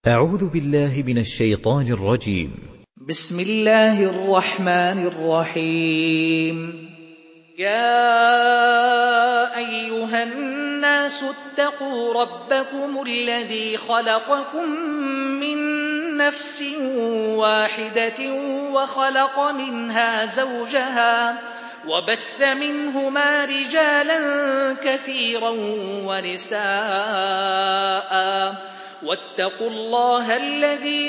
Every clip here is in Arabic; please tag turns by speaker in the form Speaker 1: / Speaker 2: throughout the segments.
Speaker 1: أعوذ بالله من الشيطان الرجيم.
Speaker 2: بسم الله الرحمن الرحيم. يا أيها الناس اتقوا ربكم الذي خلقكم من نفس واحدة وخلق منها زوجها وبث منهما رجالا كثيرا ونساء واتقوا الله الذي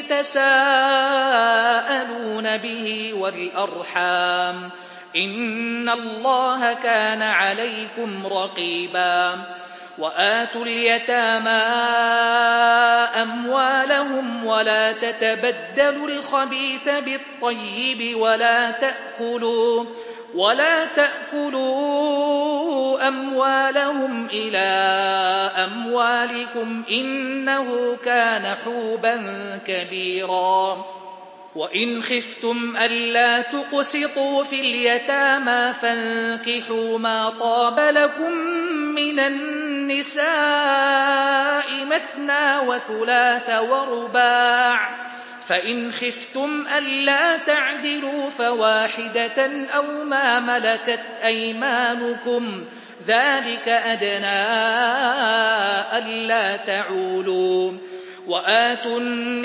Speaker 2: تساءلون به والأرحام إن الله كان عليكم رقيبا. وآتوا اليتامى أموالهم ولا تتبدلوا الخبيث بالطيب ولا تأكلوا أموالهم إلى أموالكم إنه كان حوبا كبيرا. وإن خفتم ألا تقسطوا في اليتامى فانكحوا ما طاب لكم من النساء مثنى وثلاث ورباع، فإن خفتم ألا تعدلوا فواحدة أو ما ملكت أيمانكم ذلك أدنى ألا تعولوا. وآتوا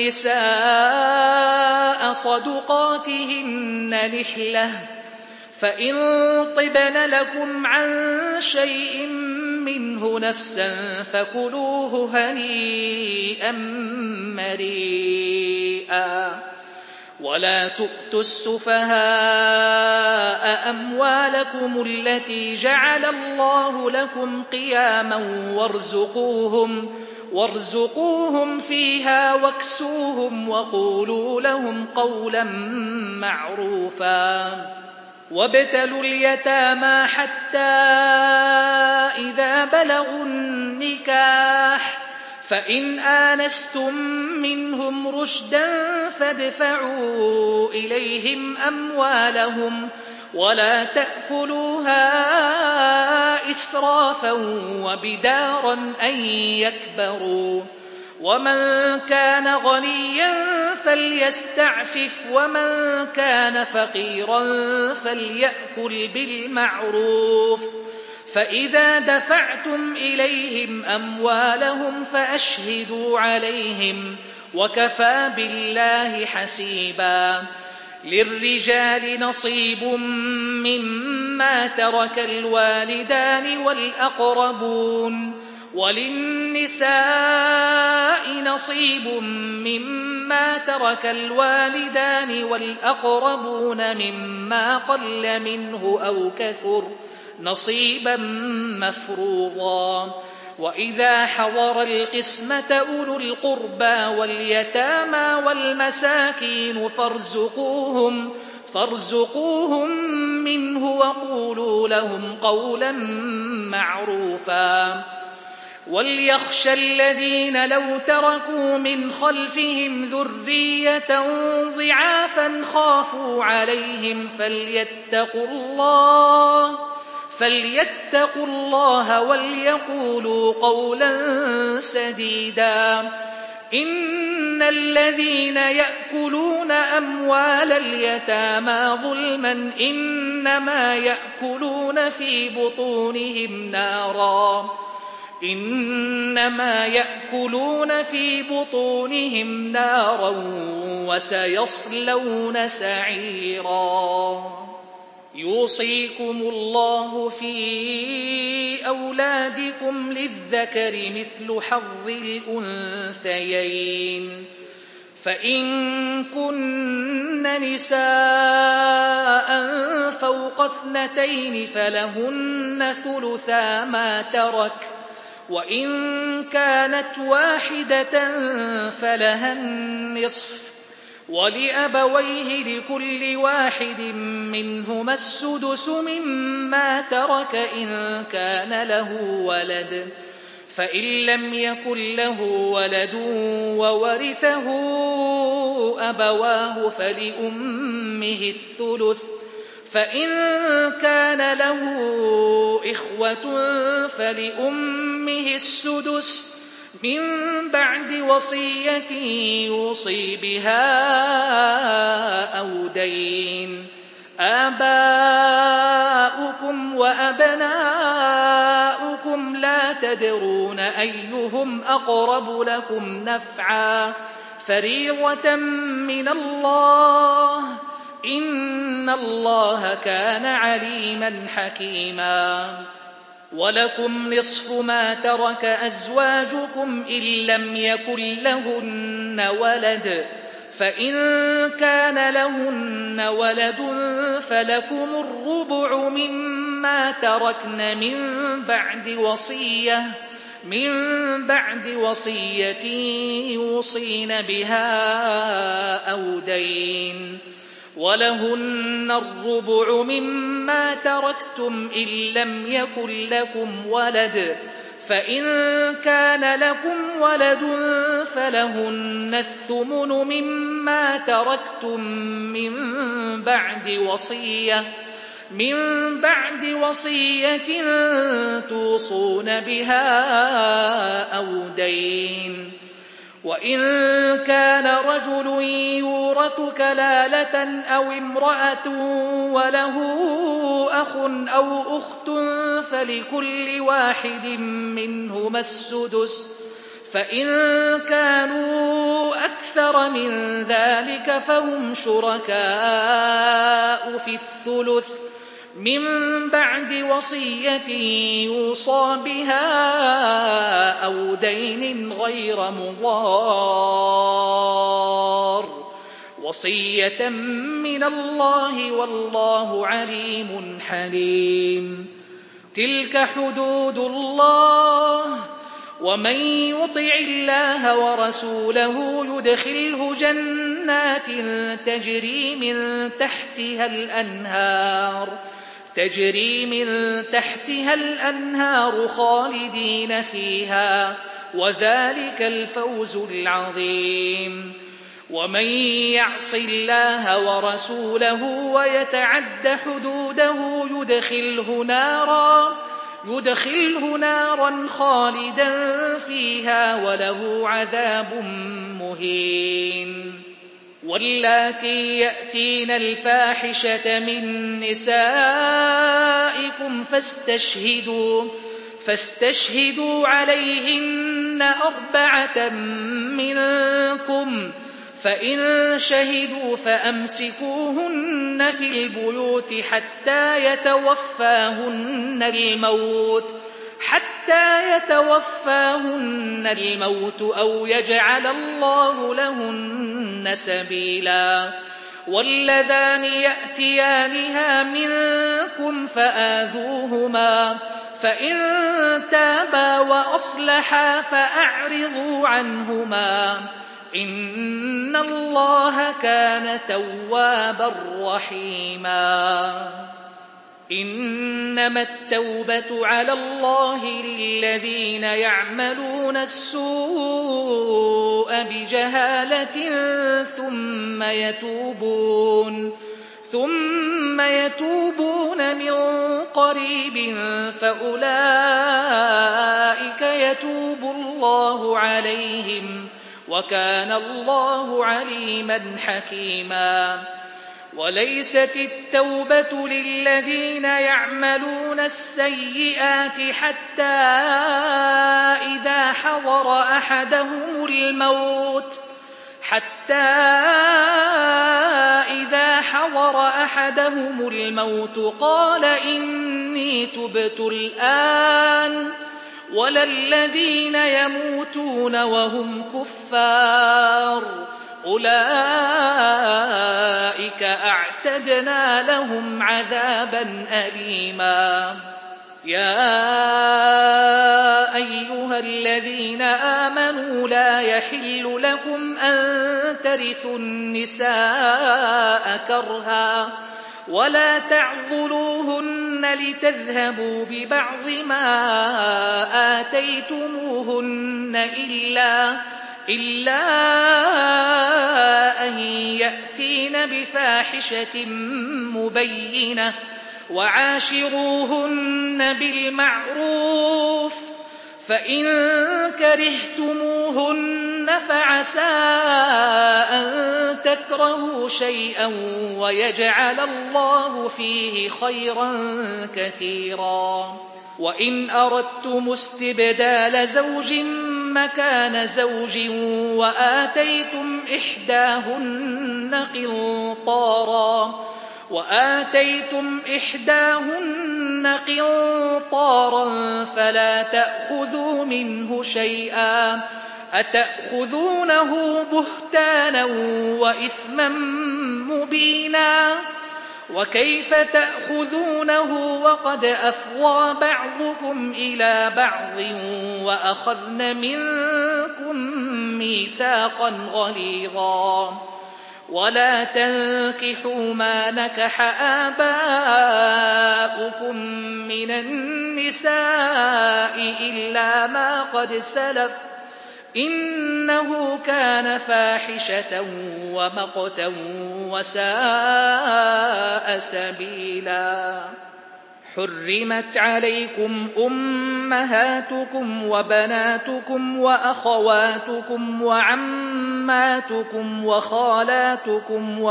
Speaker 2: النساء صدقاتهن نحلة، فإن طبن لكم عن شيء منه نفسا فكلوه هنيئا مريئا. ولا تؤتوا السفهاء أموالكم التي جعل الله لكم قياما وارزقوهم فيها واكسوهم وقولوا لهم قولا معروفا. وابتلوا اليتامى حتى إذا بلغوا النكاح فإن آنستم منهم رشدا فادفعوا إليهم أموالهم ولا تأكلوها إسرافا وبدارا أن يكبروا. ومن كان غنيا فليستعفف ومن كان فقيرا فليأكل بالمعروف. فإذا دفعتم إليهم أموالهم فأشهدوا عليهم وكفى بالله حسيبا. للرجال نصيب مما ترك الوالدان والأقربون وللنساء نصيب مما ترك الوالدان والأقربون مما قل منه أو كثر نصيبا مفروضا. وإذا حضر القسمة أولو القربى واليتامى والمساكين فارزقوهم منه وقولوا لهم قولا معروفا. وليخشى الذين لو تركوا من خلفهم ذرية ضعافا خافوا عليهم فليتقوا الله وليقولوا قولا سديدا. إن الذين يأكلون أموال اليتامى ظلما إنما يأكلون في بطونهم نارا وسيصلون سعيرا. يوصيكم الله في أولادكم للذكر مثل حظ الأنثيين، فإن كن نساء فوق 2 فلهن ثلثا ما ترك، وإن كانت واحدة فلها النصف، ولأبويه لكل واحد منهما السدس مما ترك إن كان له ولد، فإن لم يكن له ولد وورثه أبواه فلأمه الثلث، فإن كان له إخوة فلأمه السدس، من بعد وصية يوصي بها أو دين. آباؤكم وأبناؤكم لا تدرون أيهم أقرب لكم نفعا فريضة من الله إن الله كان عليما حكيما. ولكم نصف ما ترك أزواجكم إن لم يكن لهن ولد فإن كان لهن ولد فلكم الربع مما تركن من بعد وصية يوصين بها أو دين. ولهن الربع مما تركتم إن لم يكن لكم ولد فإن كان لكم ولد فلهن الثمن مما تركتم من بعد وصية توصون بها أو دين. وإن كان رجل يورث كلالة أو امرأة وله أخ أو أخت فلكل واحد منهما السدس فإن كانوا أكثر من ذلك فهم شركاء في الثلث من بعد وصية يوصى بها أو دين غير مضار وصية من الله والله عليم حليم. تلك حدود الله ومن يطع الله ورسوله يدخله جنات تجري من تحتها الأنهار خالدين فيها وذلك الفوز العظيم. ومن يعص الله ورسوله ويتعد حدوده يدخله نارا خالدا فيها وله عذاب مهين. واللاتي يأتين الفاحشة من نسائكم فاستشهدوا عليهن 4 منكم فإن شهدوا فأمسكوهن في البيوت حتى يتوفاهن الموت أو يجعل الله لهن سبيلا. واللذان يأتيانها منكم فآذوهما فإن تابا وأصلحا فأعرضوا عنهما إن الله كان توابا رحيما. إنما التوبة على الله للذين يعملون السوء بجهالة ثم يتوبون من قريب فأولئك يتوب الله عليهم وكان الله عليما حكيما. وليست التوبة للذين يعملون السيئات حتى إذا حضر أحدهم الموت قال إني تبت الآن ولا الذين يموتون وهم كفار أولئك أعتدنا لهم عذابا أليما. يا أيها الذين آمنوا لا يحل لكم أن ترثوا النساء كرها ولا تعضلوهن لتذهبوا ببعض ما آتيتموهن إلا أن يأتين بفاحشة مبينة وعاشروهن بالمعروف فإن كرهتموهن فعسى أن تكرهوا شيئا ويجعل الله فيه خيرا كثيرا. وإن أردتم استبدال زوج مكان زوج وآتيتم إحداهن قنطارا فلا تأخذوا منه شيئا أتأخذونه بهتانا وإثما مبينا وكيف تأخذونه وقد أفضى بعضكم إلى بعض وأخذن منكم ميثاقا غليظا ولا تنكحوا ما نكح آباؤكم من النساء إلا ما قد سلف إنه كان فاحشة ومقتا وساء سبيلا. حرمت عليكم أمهاتكم وبناتكم وأخواتكم وعماتكم وخالاتكم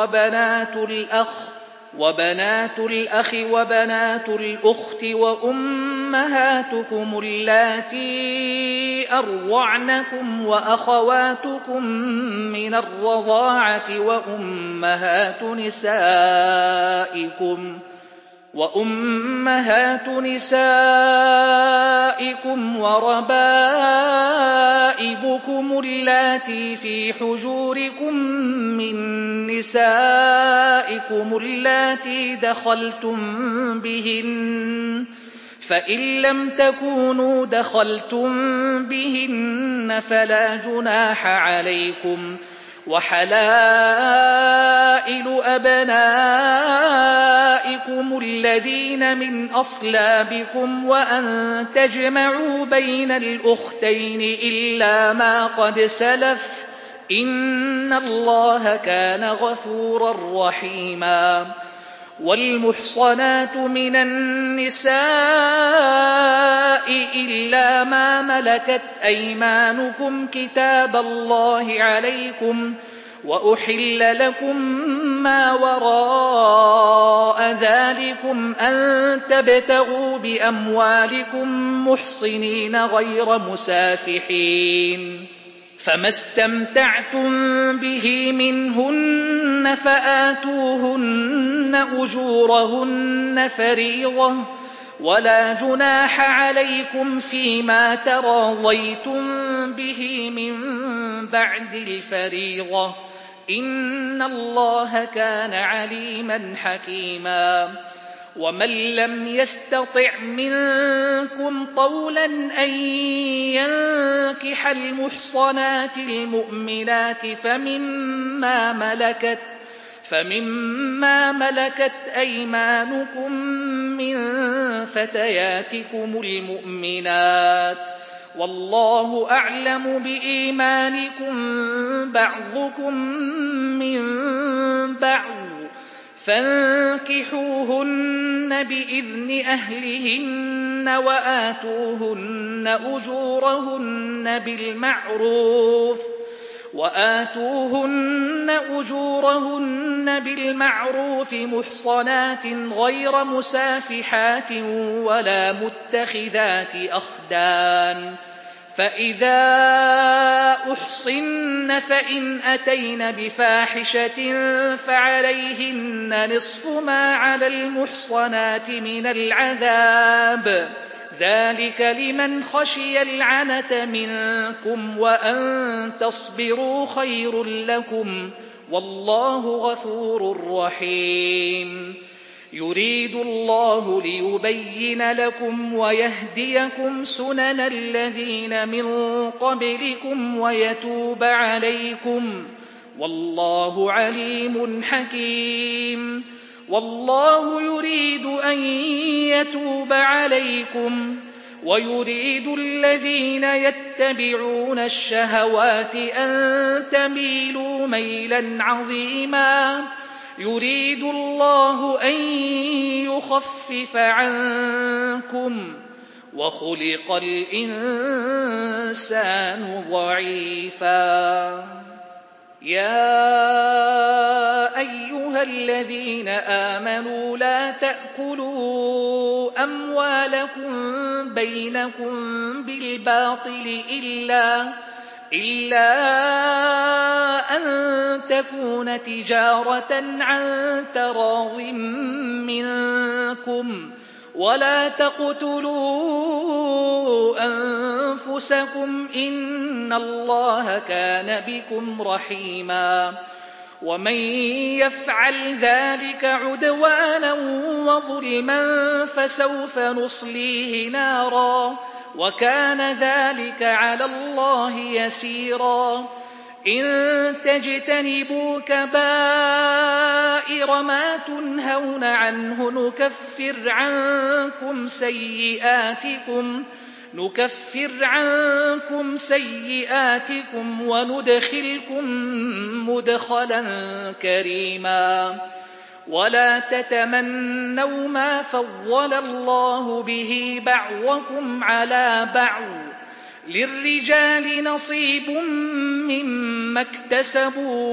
Speaker 2: وبنات الأخ وبنات الأخت وأمهاتكم اللاتي أرضعنكم وأخواتكم من الرضاعة وأمهات نسائكم وربائبكم اللاتي في حجوركم من نسائكم اللاتي دخلتم بهن فإن لم تكونوا دخلتم بهن فلا جناح عليكم وحلائل أبنائكم الذين من أصلابكم وأن تجمعوا بين الأختين إلا ما قد سلف إن الله كان غفورا رحيما. والمحصنات من النساء إلا ما ملكت أيمانكم كتاب الله عليكم وأحل لكم ما وراء ذلكم أن تبتغوا بأموالكم محصنين غير مسافحين فما استمتعتم به منهن فآتوهن أجورهن فريضة ولا جناح عليكم فيما تراضيتم به من بعد الفريضة إن الله كان عليما حكيما. ومن لم يستطع منكم طولا أن ينكح المحصنات المؤمنات فمما ملكت أيمانكم من فتياتكم المؤمنات والله أعلم بإيمانكم بعضكم من بعض فانكحوهن بإذن أهلهن وآتوهن أجورهن بالمعروف محصنات غير مسافحات ولا متخذات أخدان فإذا أحصن فإن أتين بفاحشة فعليهن نصف ما على المحصنات من العذاب ذلك لمن خشي العنة منكم وأن تصبروا خير لكم والله غفور رحيم. يريد الله ليبين لكم ويهديكم سنن الذين من قبلكم ويتوب عليكم والله عليم حكيم. والله يريد أن يتوب عليكم ويريد الذين يتبعون الشهوات أن تميلوا ميلا عظيما. يريد الله أن يخفف عنكم وَخُلِقَ الْإِنسَانُ ضَعِيفًا. يَا أَيُّهَا الَّذِينَ آمَنُوا لَا تَأْكُلُوا أَمْوَالَكُم بَيْنَكُم بِالْبَاطِلِ إِلَّا أَن تَكُونَ تِجَارَةً عَن تَرَاضٍ مِّنكُمْ ۚ وَلَا تَقْتُلُوا أَنفُسَكُمْ ۚ إِنَّ اللَّهَ كَانَ بِكُمْ رَحِيمًا. وَمَن يَفْعَلْ ذَٰلِكَ عُدْوَانًا وَظُلْمًا فَسَوْفَ نُصْلِيهِ نَارًا ۚ وَكَانَ ذَٰلِكَ عَلَى اللَّهِ يَسِيرًا. إِن تَجْتَنِبُوا كَبَائِرَ مَا تُنْهَوْنَ عَنْهُ نُكَفِّرْ عَنكُمْ سَيِّئَاتِكُمْ وَنُدْخِلْكُم مُّدْخَلًا كَرِيمًا. وَلَا تَتَمَنَّوْا مَا فَضَّلَ اللَّهُ بِهِ بَعْضَكُمْ عَلَىٰ بَعْضٍ ۚ لِّلرِّجَالِ نَصِيبٌ مِّمَّا اكْتَسَبُوا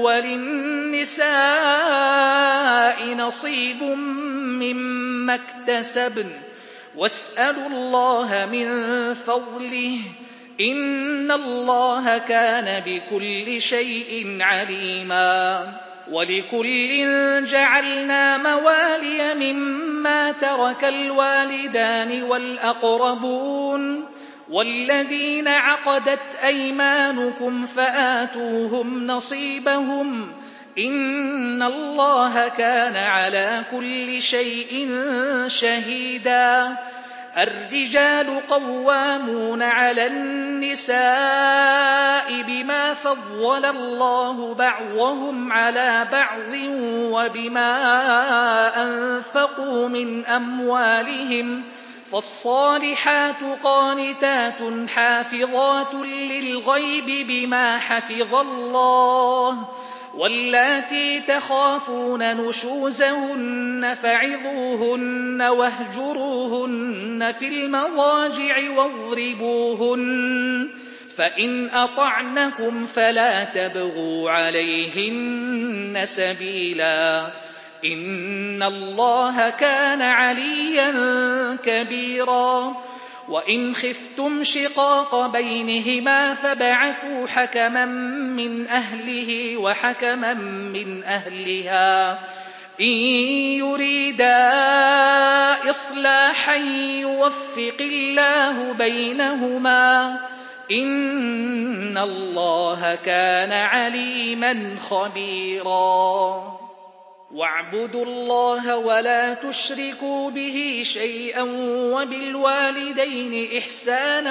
Speaker 2: وَلِلنِّسَاءِ نَصِيبٌ مِّمَّا اكْتَسَبْنَ ۚ وَاسْأَلُوا اللَّهَ مِن فَضْلِهِ ۗ إِنَّ اللَّهَ كَانَ بِكُلِّ شَيْءٍ عَلِيمًا. وَلِكُلٍّ جَعَلْنَا مَوَالِيَ مِمَّا تَرَكَ الْوَالِدَانِ وَالْأَقْرَبُونَ وَالَّذِينَ عَقَدَتْ أَيْمَانُكُمْ فَآتُوهُمْ نَصِيبَهُمْ ۚ إِنَّ اللَّهَ كَانَ عَلَىٰ كُلِّ شَيْءٍ شَهِيدًا. الرِّجَالُ قَوَّامُونَ عَلَى النِّسَاءِ بِمَا فَضَّلَ اللَّهُ بَعْضَهُمْ عَلَىٰ بَعْضٍ وَبِمَا أَنفَقُوا مِنْ أَمْوَالِهِمْ ۚ فَالصَّالِحَاتُ قَانِتَاتٌ حَافِظَاتٌ لِّلْغَيْبِ بِمَا حَفِظَ اللَّهُ ۚ وَاللَّاتِي تَخَافُونَ نُشُوزَهُنَّ فَعِظُوهُنَّ وَاهْجُرُوهُنَّ فِي الْمَضَاجِعِ وَاضْرِبُوهُنَّ ۖ فَإِنْ أَطَعْنَكُمْ فَلَا تَبْغُوا عَلَيْهِنَّ سَبِيلًا ۗ إِنَّ اللَّهَ كَانَ عَلِيًّا كَبِيرًا. وَإِنْ خِفْتُمْ شِقَاقَ بَيْنِهِمَا فَابْعَثُوا حَكَمًا مِّنْ أَهْلِهِ وَحَكَمًا مِّنْ أَهْلِهَا إِن يُرِيدَا إِصْلَاحًا يُوَفِّقِ اللَّهُ بَيْنَهُمَا ۗ إِنَّ اللَّهَ كَانَ عَلِيمًا خَبِيرًا. وَاعْبُدُوا اللَّهَ وَلَا تُشْرِكُوا بِهِ شَيْئًا وَبِالْوَالِدَيْنِ إِحْسَانًا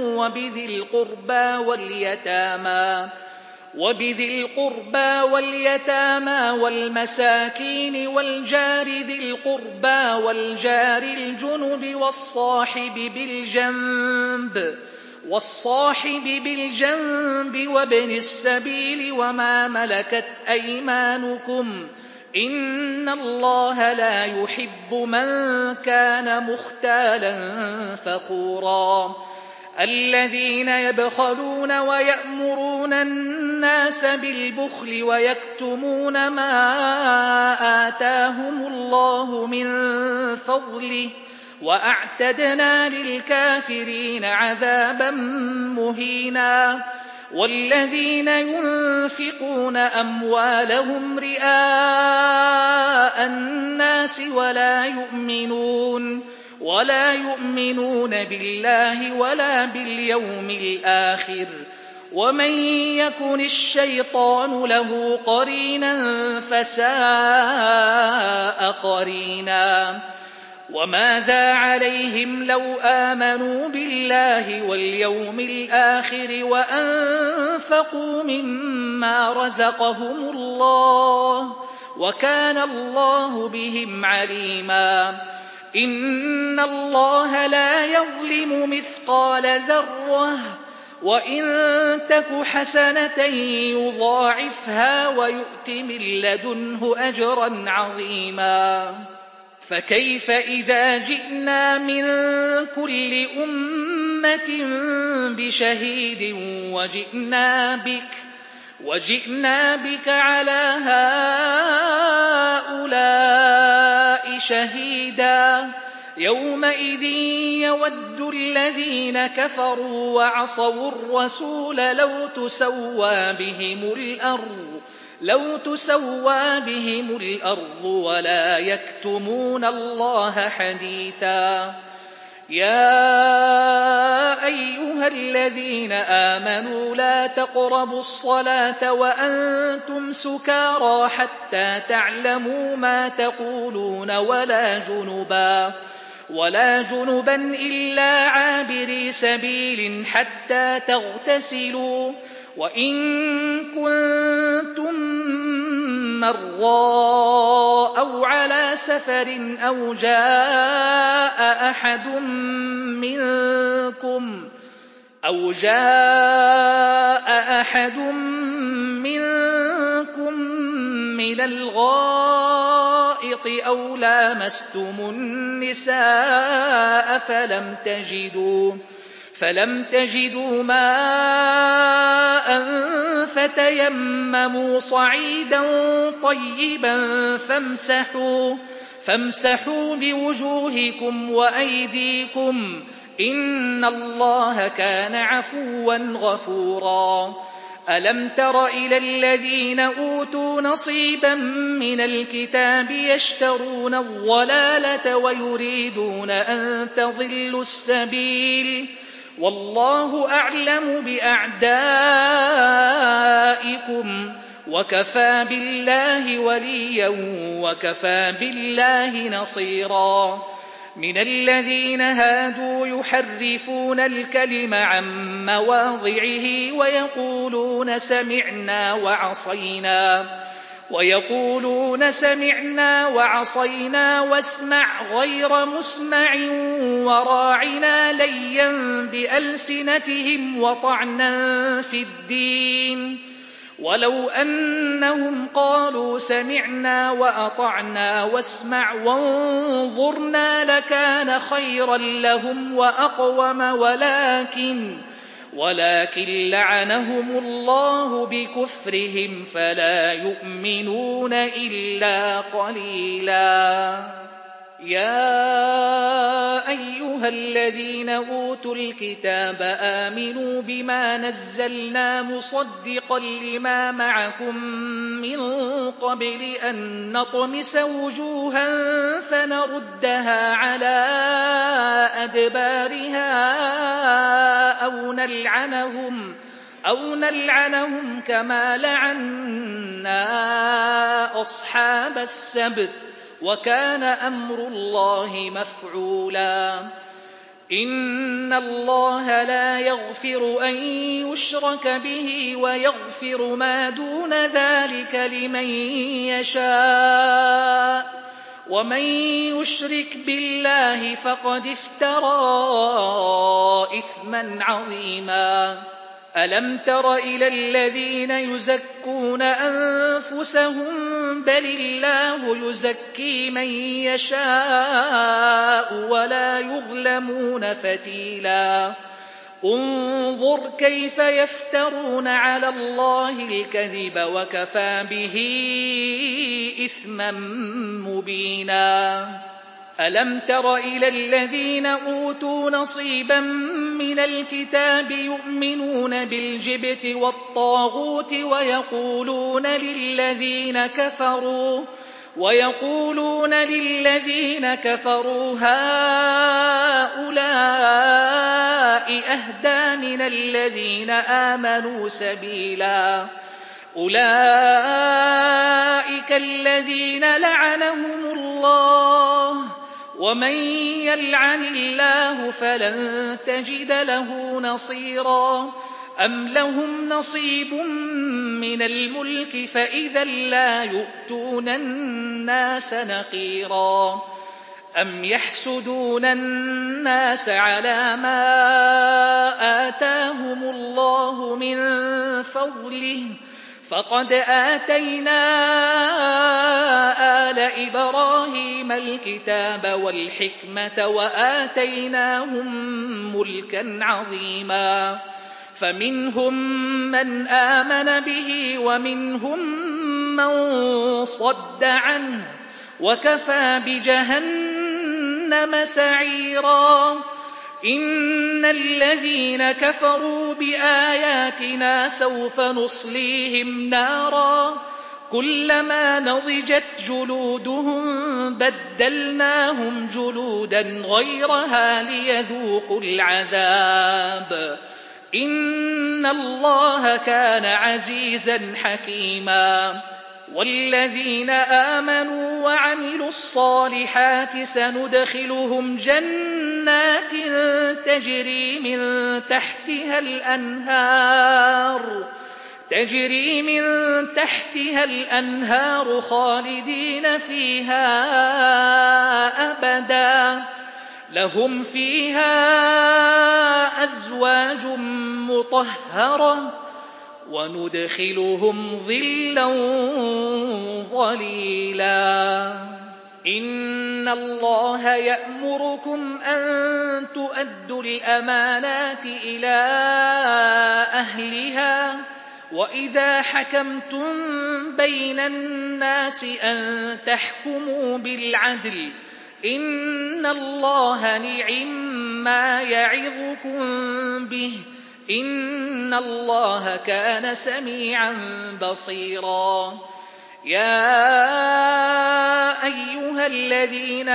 Speaker 2: وَبِذِي الْقُرْبَىٰ وَالْيَتَامَىٰ وَالْمَسَاكِينِ وَالْجَارِ ذِي الْقُرْبَىٰ وَالْجَارِ الْجُنُبِ وَالصَّاحِبِ بِالْجَنبِ وَابْنِ السَّبِيلِ وَمَا مَلَكَتْ أَيْمَانُكُمْ ۗ إِنَّ اللَّهَ لَا يُحِبُّ مَن كَانَ مُخْتَالًا فَخُورًا. الَّذِينَ يَبْخَلُونَ وَيَأْمُرُونَ النَّاسَ بِالْبُخْلِ وَيَكْتُمُونَ مَا آتَاهُمُ اللَّهُ مِن فَضْلِهِ ۗ وَأَعْتَدْنَا لِلْكَافِرِينَ عَذَابًا مُّهِينًا. وَالَّذِينَ يُنفِقُونَ أَمْوَالَهُمْ رِئَاءَ النَّاسِ وَلَا يُؤْمِنُونَ بِاللَّهِ وَلَا بِالْيَوْمِ الْآخِرِ ۗ وَمَن يَكُنِ الشَّيْطَانُ لَهُ قَرِينًا فَسَاءَ قَرِينًا. وَمَاذَا عَلَيْهِمْ لَوْ آمَنُوا بِاللَّهِ وَالْيَوْمِ الْآخِرِ وَأَنفَقُوا مِمَّا رَزَقَهُمُ اللَّهُ ۚ وَكَانَ اللَّهُ بِهِمْ عَلِيمًا. إِنَّ اللَّهَ لَا يَظْلِمُ مِثْقَالَ ذَرَّةٍ ۖ وَإِن تَكُ حَسَنَةً يُضَاعِفْهَا وَيُؤْتِ مِن لَّدُنْهُ أَجْرًا عَظِيمًا. فكيف إذا جئنا من كل أمة بشهيد وجئنا بك على هؤلاء شهيدا يومئذ يود الذين كفروا وعصوا الرسول لو تسوى بهم الأرض ولا يكتمون الله حديثا يا أيها الذين آمنوا لا تقربوا الصلاة وأنتم سكارى حتى تعلموا ما تقولون ولا جنبا إلا عابري سبيل حتى تغتسلوا وإن كنتم مرضى أو على سفر أو جاء أحد منكم من الغائط أو لامستم النساء فلم تجدوا ماء فتيمموا صعيدا طيبا فامسحوا بوجوهكم وأيديكم إن الله كان عفوا غفورا ألم تر إلى الذين أوتوا نصيبا من الكتاب يشترون الضلالة ويريدون أن تضلوا السبيل والله أعلم بأعدائكم وكفى بالله وليا وكفى بالله نصيرا من الذين هادوا يحرفون الكلم عن مواضعه ويقولون سمعنا وعصينا واسمع غير مسمع وراعنا ليا بألسنتهم وطعنا في الدين ولو أنهم قالوا سمعنا وأطعنا واسمع وانظرنا لكان خيرا لهم وأقوم ولكن لعنهم الله بكفرهم فلا يؤمنون إلا قليلا يا أيها الذين أوتوا الكتاب آمنوا بما نزلنا مصدقا لما معكم من قبل أن نطمس وجوها فنردها على أدبارها أو نلعنهم كما لعنا أصحاب السبت وكان أمر الله مفعولا إن الله لا يغفر أن يشرك به ويغفر ما دون ذلك لمن يشاء ومن يشرك بالله فقد افترى إثما عظيما ألم تر إلى الذين يزكون أنفسهم بل الله يزكي من يشاء ولا يظلمون فتيلا انظر كيف يفترون على الله الكذب وكفى به إثما مبينا ألم تر إلى الذين أوتوا نصيبا من الكتاب يؤمنون بالجبت والطاغوت ويقولون للذين كفروا هؤلاء أهدى من الذين آمنوا سبيلا أولئك الذين لعنهم الله ومن يلعن الله فلن تجد له نصيرا أم لهم نصيب من الملك فإذا لا يؤتون الناس نقيرا أم يحسدون الناس على ما آتاهم الله من فضله فقد آتينا آل إبراهيم الكتاب والحكمة وآتيناهم ملكا عظيما فمنهم من آمن به ومنهم من صد عنه وكفى بجهنم سعيرا إن الذين كفروا بآياتنا سوف نصليهم نارا كلما نضجت جلودهم بدلناهم جلودا غيرها ليذوقوا العذاب إن الله كان عزيزا حكيما والذين آمنوا وعملوا الصالحات سندخلهم جنات تجري من تحتها الأنهار خالدين فيها أبدا لهم فيها أزواج مطهرة وندخلهم ظلا ظليلا إن الله يأمركم أن تؤدوا الأمانات إلى أهلها وإذا حكمتم بين الناس أن تحكموا بالعدل إن الله نعم يعظكم به إن الله كان سميعا بصيرا يا أيها الذين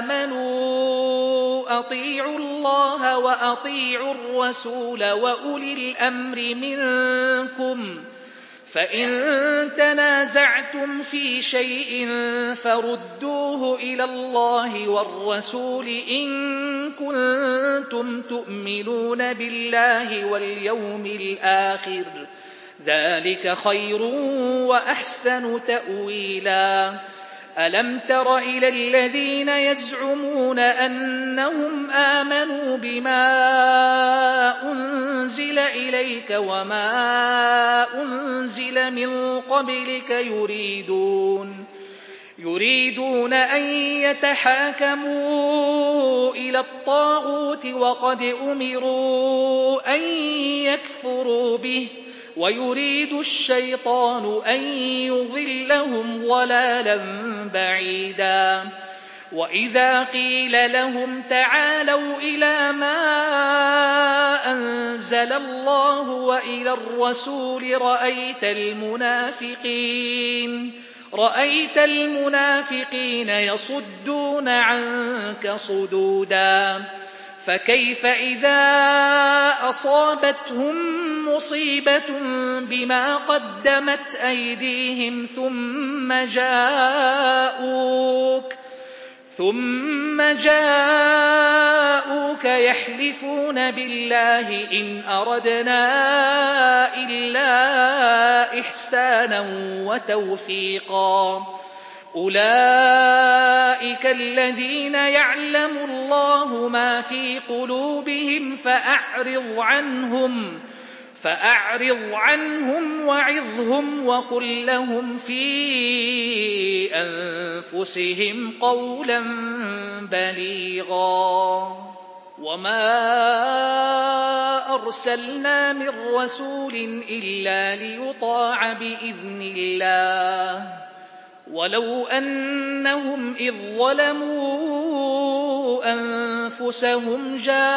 Speaker 2: آمنوا أطيعوا الله وأطيعوا الرسول وأولي الأمر منكم فإن تنازعتم في شيء فردوه إلى الله والرسول إن كنتم تؤمنون بالله واليوم الآخر ذلك خير وأحسن تأويلا ألم تر إلى الذين يزعمون أنهم آمنوا بما أنزل إليك وما أنزل من قبلك يريدون أن يتحاكموا إلى الطاغوت وقد أمروا أن يكفروا به ويريد الشيطان أن يضلهم ضلالا بعيدا وإذا قيل لهم تعالوا إلى ما أنزل الله وإلى الرسول رأيت المنافقين يصدون عنك صدودا فكيف إذا أصابتهم مصيبة بما قدمت أيديهم ثم جاءوك يحلفون بالله إن أردنا إلا إحسانا وتوفيقا أولئك الذين يعلم الله ما في قلوبهم فأعرض عنهم وعظهم وقل لهم في أنفسهم قولا بليغا وما أرسلنا من رسول إلا ليطاع بإذن الله ولو أنهم إذ ظلموا أنفسهم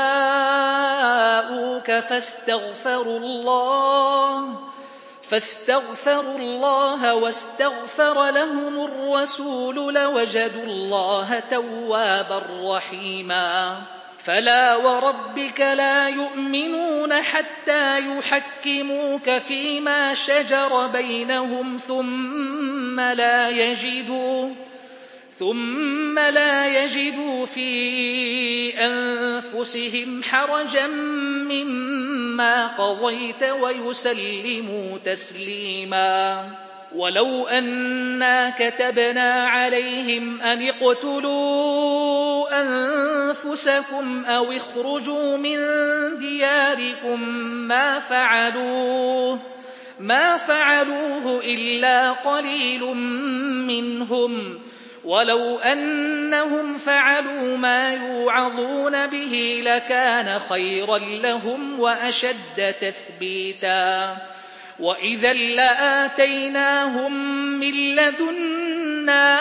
Speaker 2: جاءوك فاستغفروا الله واستغفر لهم الرسول لوجدوا الله توابا رحيما فلا وربك لا يؤمنون حتى يحكموك فيما شجر بينهم ثم لا يجدوا في أنفسهم حرجا مما قضيت ويسلموا تسليما ولو أنا كتبنا عليهم أن اقتلوا أنفسكم أو مَا فَعَلُوهُ إِلَّا قَلِيلٌ مِّنْهُمْ ۖ وَلَوْ أَنَّهُمْ فَعَلُوا مَا يُوعَظُونَ بِهِ لَكَانَ خَيْرًا لَّهُمْ وَأَشَدَّ تَثْبِيتًا وَإِذًا لَّآتَيْنَاهُم مِّن لَّدُنَّا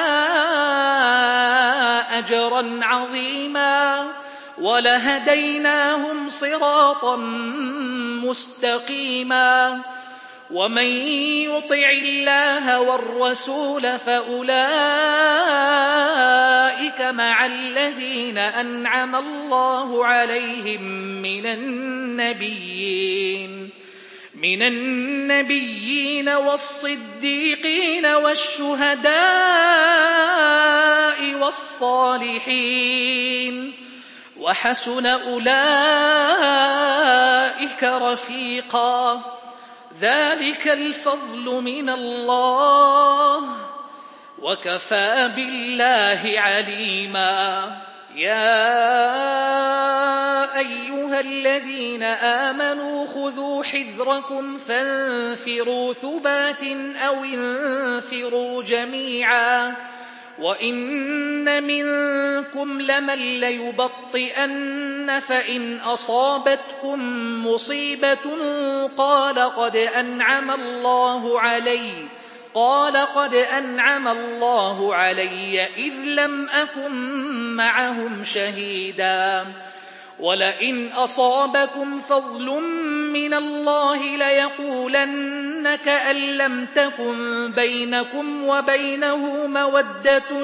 Speaker 2: أَجْرًا عَظِيمًا وَلَهَدَيْنَاهُمْ صِرَاطًا مُّسْتَقِيمًا وَمَن يُطِعِ اللَّهَ وَالرَّسُولَ فَأُولَٰئِكَ مَعَ الَّذِينَ أَنْعَمَ اللَّهُ عَلَيْهِم مِّنَ النَّبِيِّينَ وَالصِّدِّيقِينَ وَالشُّهَدَاءِ وَالصَّالِحِينَ ۚ وَحَسُنَ أُولَٰئِكَ رَفِيقًا. ذَٰلِكَ الْفَضْلُ مِنَ اللَّهِ ۚ وَكَفَىٰ بِاللَّهِ عَلِيمًا. يَا أَيُّهَا الَّذِينَ آمَنُوا خُذُوا حِذْرَكُمْ فَانفِرُوا ثُبَاتٍ أَوِ انفِرُوا جَمِيعًا وَإِنَّ مِنكُمْ لَمَن لَّيُبَطِّئَنَّ فَإِنْ أَصَابَتْكُم مُّصِيبَةٌ قَالَ قَدْ أَنْعَمَ اللَّهُ عَلَيَّ إِذْ لَمْ أَكُن مَّعَهُمْ شَهِيدًا وَلَئِنْ أَصَابَكُمْ فَضْلٌ مِّنَ اللَّهِ لَيَقُولَنَّ كَأَن لَّمْ تَكُن بَيْنَكُمْ وَبَيْنَهُ مَوَدَّةٌ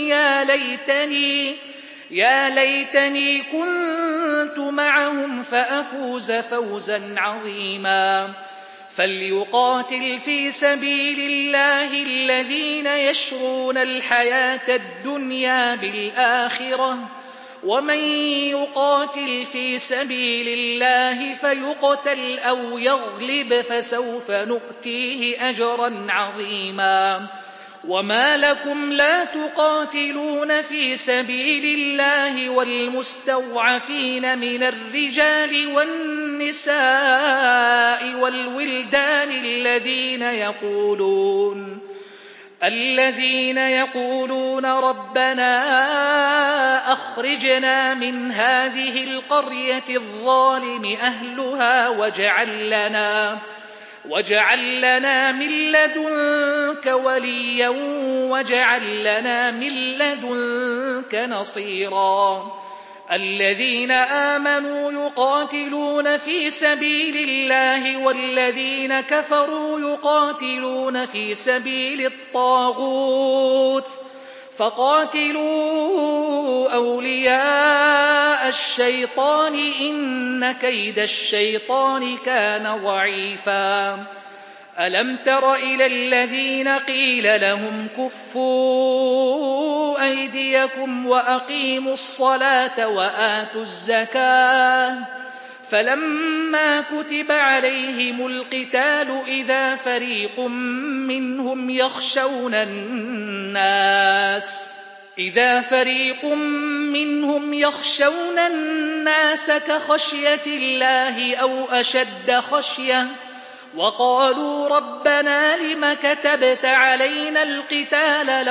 Speaker 2: يَا لَيْتَنِي كُنتُ مَعَهُمْ فَأَفُوزَ فَوْزًا عَظِيمًا. فَلْيُقَاتِلْ فِي سَبِيلِ اللَّهِ الَّذِينَ يَشْرُونَ الْحَيَاةَ الدُّنْيَا بِالْآخِرَةِ ۚ وَمَن يُقَاتِلْ فِي سَبِيلِ اللَّهِ فَيُقْتَلْ أَوْ يَغْلِبْ فَسَوْفَ نُؤْتِيهِ أَجْرًا عَظِيمًا. وَمَا لَكُمْ لَا تُقَاتِلُونَ فِي سَبِيلِ اللَّهِ وَالْمُسْتَضْعَفِينَ مِنَ الرِّجَالِ وَالنِّسَاءِ وَالْوِلْدَانِ الَّذِينَ يَقُولُونَ رَبَّنَا أَخْرِجْنَا مِنْ هَٰذِهِ الْقَرْيَةِ الظَّالِمِ أَهْلُهَا وَاجْعَل لَّنَا مِن لَّدُنكَ وَلِيًّا وَاجْعَل لَّنَا مِن لَّدُنكَ نَصِيرًا. الَّذِينَ آمَنُوا يُقَاتِلُونَ فِي سَبِيلِ اللَّهِ وَالَّذِينَ كَفَرُوا يُقَاتِلُونَ فِي سَبِيلِ الطَّاغُوتِ فَقَاتِلُوا أَوْلِيَاءَ الشَّيْطَانِ ۖ إِنَّ كَيْدَ الشَّيْطَانِ كَانَ ضَعِيفًا. أَلَمْ تَرَ إِلَى الَّذِينَ قِيلَ لَهُمْ كُفُّوا أَيْدِيَكُمْ وَأَقِيمُوا الصَّلَاةَ وَآتُوا الزَّكَاةَ فَلَمَّا كُتِبَ عَلَيْهِمُ الْقِتَالُ إِذَا فَرِيقٌ مِّنْهُمْ يَخْشَوْنَ النَّاسَ كَخَشْيَةِ اللَّهِ أَوْ أَشَدَّ خَشْيَةً وَقَالُوا رَبَّنَا لِمَ كَتَبْتَ عَلَيْنَا الْقِتَالَ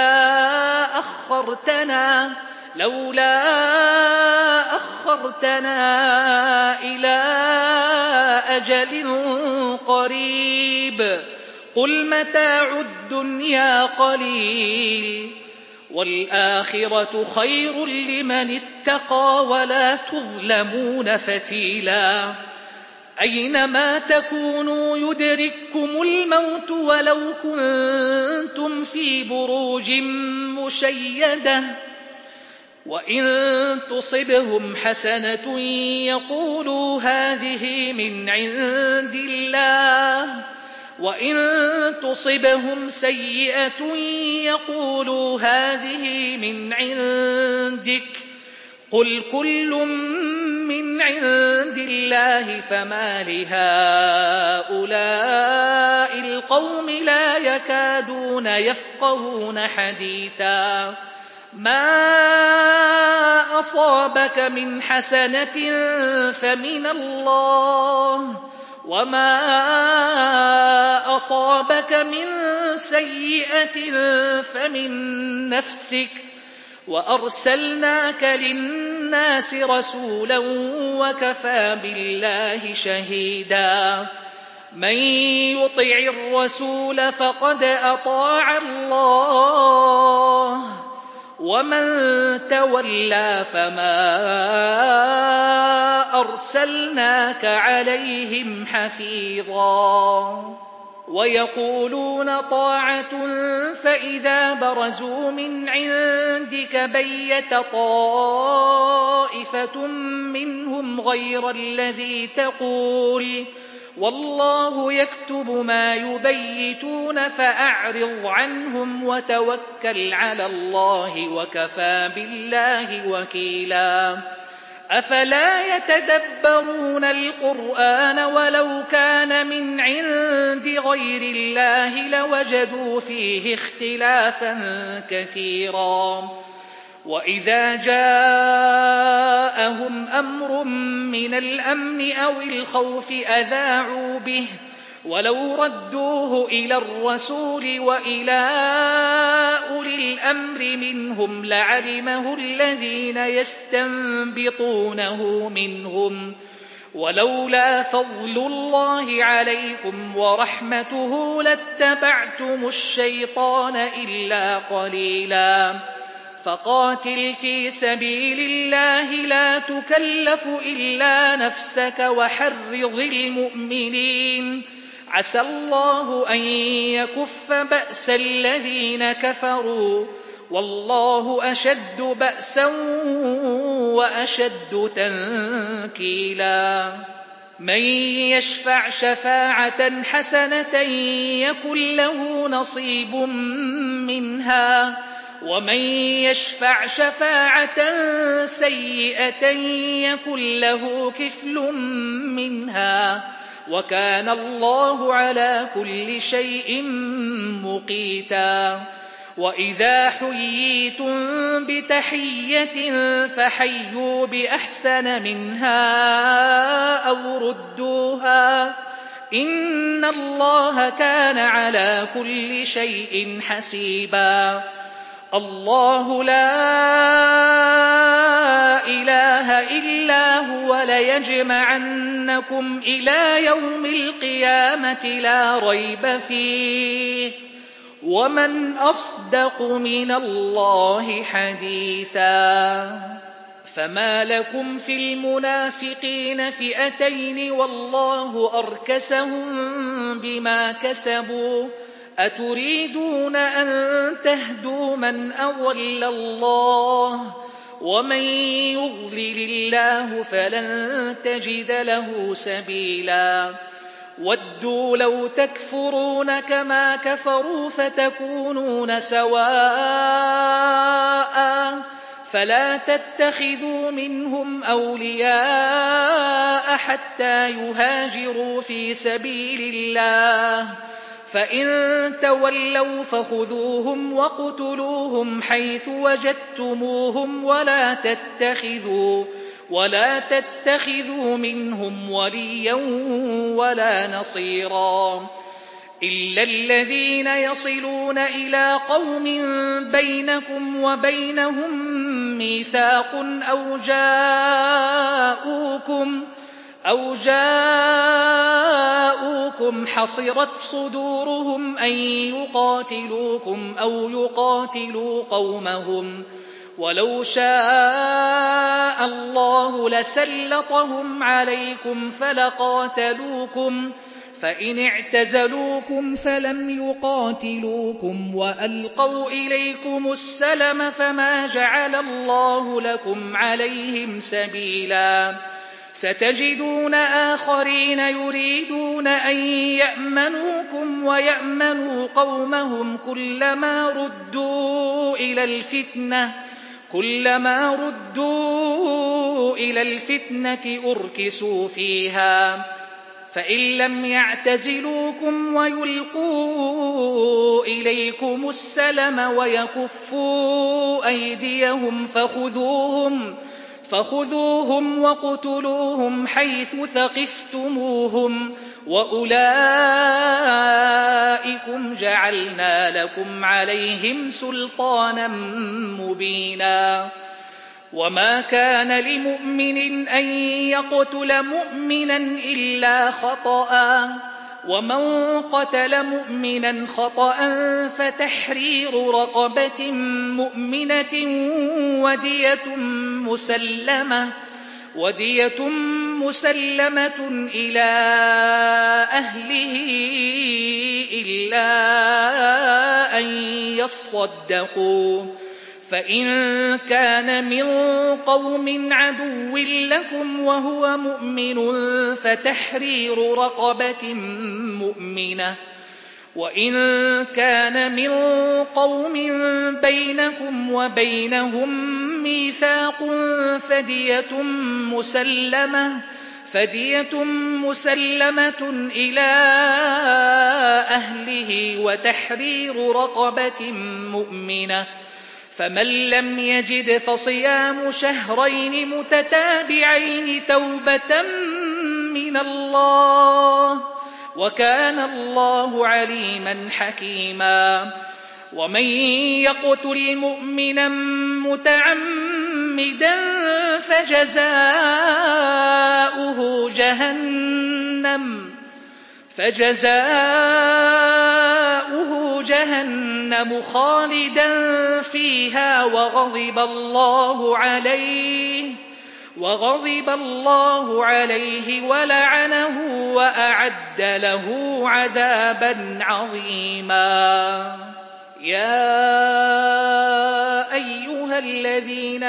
Speaker 2: لَوْلَا أَخَّرْتَنَا إِلَىٰ أَجَلٍ قَرِيبٍ قُلْ مَتَاعُ الدُّنْيَا قَلِيلٌ وَالْآخِرَةُ خَيْرٌ لِّمَنِ اتَّقَىٰ وَلَا تُظْلَمُونَ فَتِيلًا. أَيْنَمَا تَكُونُوا يُدْرِككُّمُ الْمَوْتُ وَلَوْ كُنتُمْ فِي بُرُوجٍ مُّشَيَّدَةٍ وَإِن تُصِبْهُمْ حَسَنَةٌ يَقُولُوا هَٰذِهِ مِنْ عِندِ اللَّهِ وَإِن تُصِبْهُمْ سَيِّئَةٌ يَقُولُوا هَٰذِهِ مِنْ عِندِكَ قُلْ كُلٌّ مِّنْ عِندِ اللَّهِ فَمَالِ هَٰؤُلَاءِ الْقَوْمِ لَا يَكَادُونَ يَفْقَهُونَ حَدِيثًا. مَا أَصَابَكَ مِنْ حَسَنَةٍ فَمِنَ اللَّهِ وما أصابك من سيئة فمن نفسك وأرسلناك للناس رسولا وكفى بالله شهيدا من يطع الرسول فقد أطاع الله ومن تولى فما أرسلناك عليهم حفيظا ويقولون طاعة فإذا برزوا من عندك بيت طائفة منهم غير الذي تقول والله يكتب ما يبيتون فأعرض عنهم وتوكل على الله وكفى بالله وكيلا أفلا يتدبرون القرآن ولو كان من عند غير الله لوجدوا فيه اختلافا كثيرا وإذا جاءهم أمر من الأمن أو الخوف أذاعوا به ولو ردوه إلى الرسول وإلى أولي الأمر منهم لعلمه الذين يستنبطونه منهم ولولا فضل الله عليكم ورحمته لاتبعتم الشيطان إلا قليلا فقاتل في سبيل الله لا تكلف إلا نفسك وحرض المؤمنين عسى الله أن يكف بأس الذين كفروا والله أشد بأسا وأشد تنكيلا من يشفع شفاعة حسنة يكن له نصيب منها ومن يشفع شفاعة سيئة يكن له كفل منها وكان الله على كل شيء مقيتا وإذا حييتم بتحية فحيوا بأحسن منها أو ردوها إن الله كان على كل شيء حسيبا الله لا إله إلا هو ليجمعنكم إلى يوم القيامة لا ريب فيه ومن أصدق من الله حديثا فما لكم في المنافقين فئتين والله أركسهم بما كسبوا أتريدون أن تهدوا من أضل الله ومن يضلل الله فلن تجد له سبيلا ودوا لو تكفرون كما كفروا فتكونون سواء فلا تتخذوا منهم أولياء حتى يهاجروا في سبيل الله فإن تولوا فخذوهم واقتلوهم حيث وجدتموهم ولا تتخذوا منهم وليا ولا نصيرا إلا الذين يصلون إلى قوم بينكم وبينهم ميثاق أو جاءوكم حصرت صدورهم أن يقاتلوكم أو يقاتلوا قومهم ولو شاء الله لسلطهم عليكم فلقاتلوكم فإن اعتزلوكم فلم يقاتلوكم وألقوا إليكم السلم فما جعل الله لكم عليهم سبيلا ستجدون آخرين يريدون أن يأمنوكم ويأمنوا قومهم كلما ردوا إلى الفتنة أركسوا فيها فإن لم يعتزلوكم ويلقوا إليكم السلم ويكفوا أيديهم فخذوهم واقتلوهم حيث ثقفتموهم وَأُولَٰئِكُمْ جَعَلْنَا لَكُمْ عَلَيْهِمْ سُلْطَانًا مُّبِينًا وَمَا كَانَ لِمُؤْمِنٍ أَن يَقْتُلَ مُؤْمِنًا إِلَّا خَطَأً وَمَن قَتَلَ مُؤْمِنًا خَطَأً فَتَحْرِيرُ رَقَبَةٍ مُّؤْمِنَةٍ وَدِيَةٌ مُّسَلَّمَةٌ إِلَىٰ أَهْلِهِ إِلَّا أَن يَصَّدَّقُوا ۚ فَإِن كَانَ مِن قَوْمٍ عَدُوٍّ لَّكُمْ وَهُوَ مُؤْمِنٌ فَتَحْرِيرُ رَقَبَةٍ مُّؤْمِنَةٍ ۖ وَإِن كَانَ مِن قَوْمٍ بَيْنَكُمْ وَبَيْنَهُم مِّيثَاقٌ فَدِيَةٌ مُّسَلَّمَةٌ إِلَىٰ أَهْلِهِ وَتَحْرِيرُ رَقَبَةٍ مُّؤْمِنَةٍ ۖ فَمَن لَّمْ يَجِدْ فَصِيَامُ شَهْرَيْنِ مُتَتَابِعَيْنِ تَوْبَةً مِّنَ اللَّهِ ۗ وَكَانَ اللَّهُ عَلِيمًا حَكِيمًا وَمَن يَقْتُلْ مُؤْمِنًا مُّتَعَمِّدًا فَجَزَاؤُهُ جَهَنَّمُ خَالِدًا فِيهَا وَغَضِبَ اللَّهُ عَلَيْهِ وَلَعَنَهُ وَأَعَدَّ لَهُ عَذَابًا عَظِيمًا يَا أَيُّهَا الَّذِينَ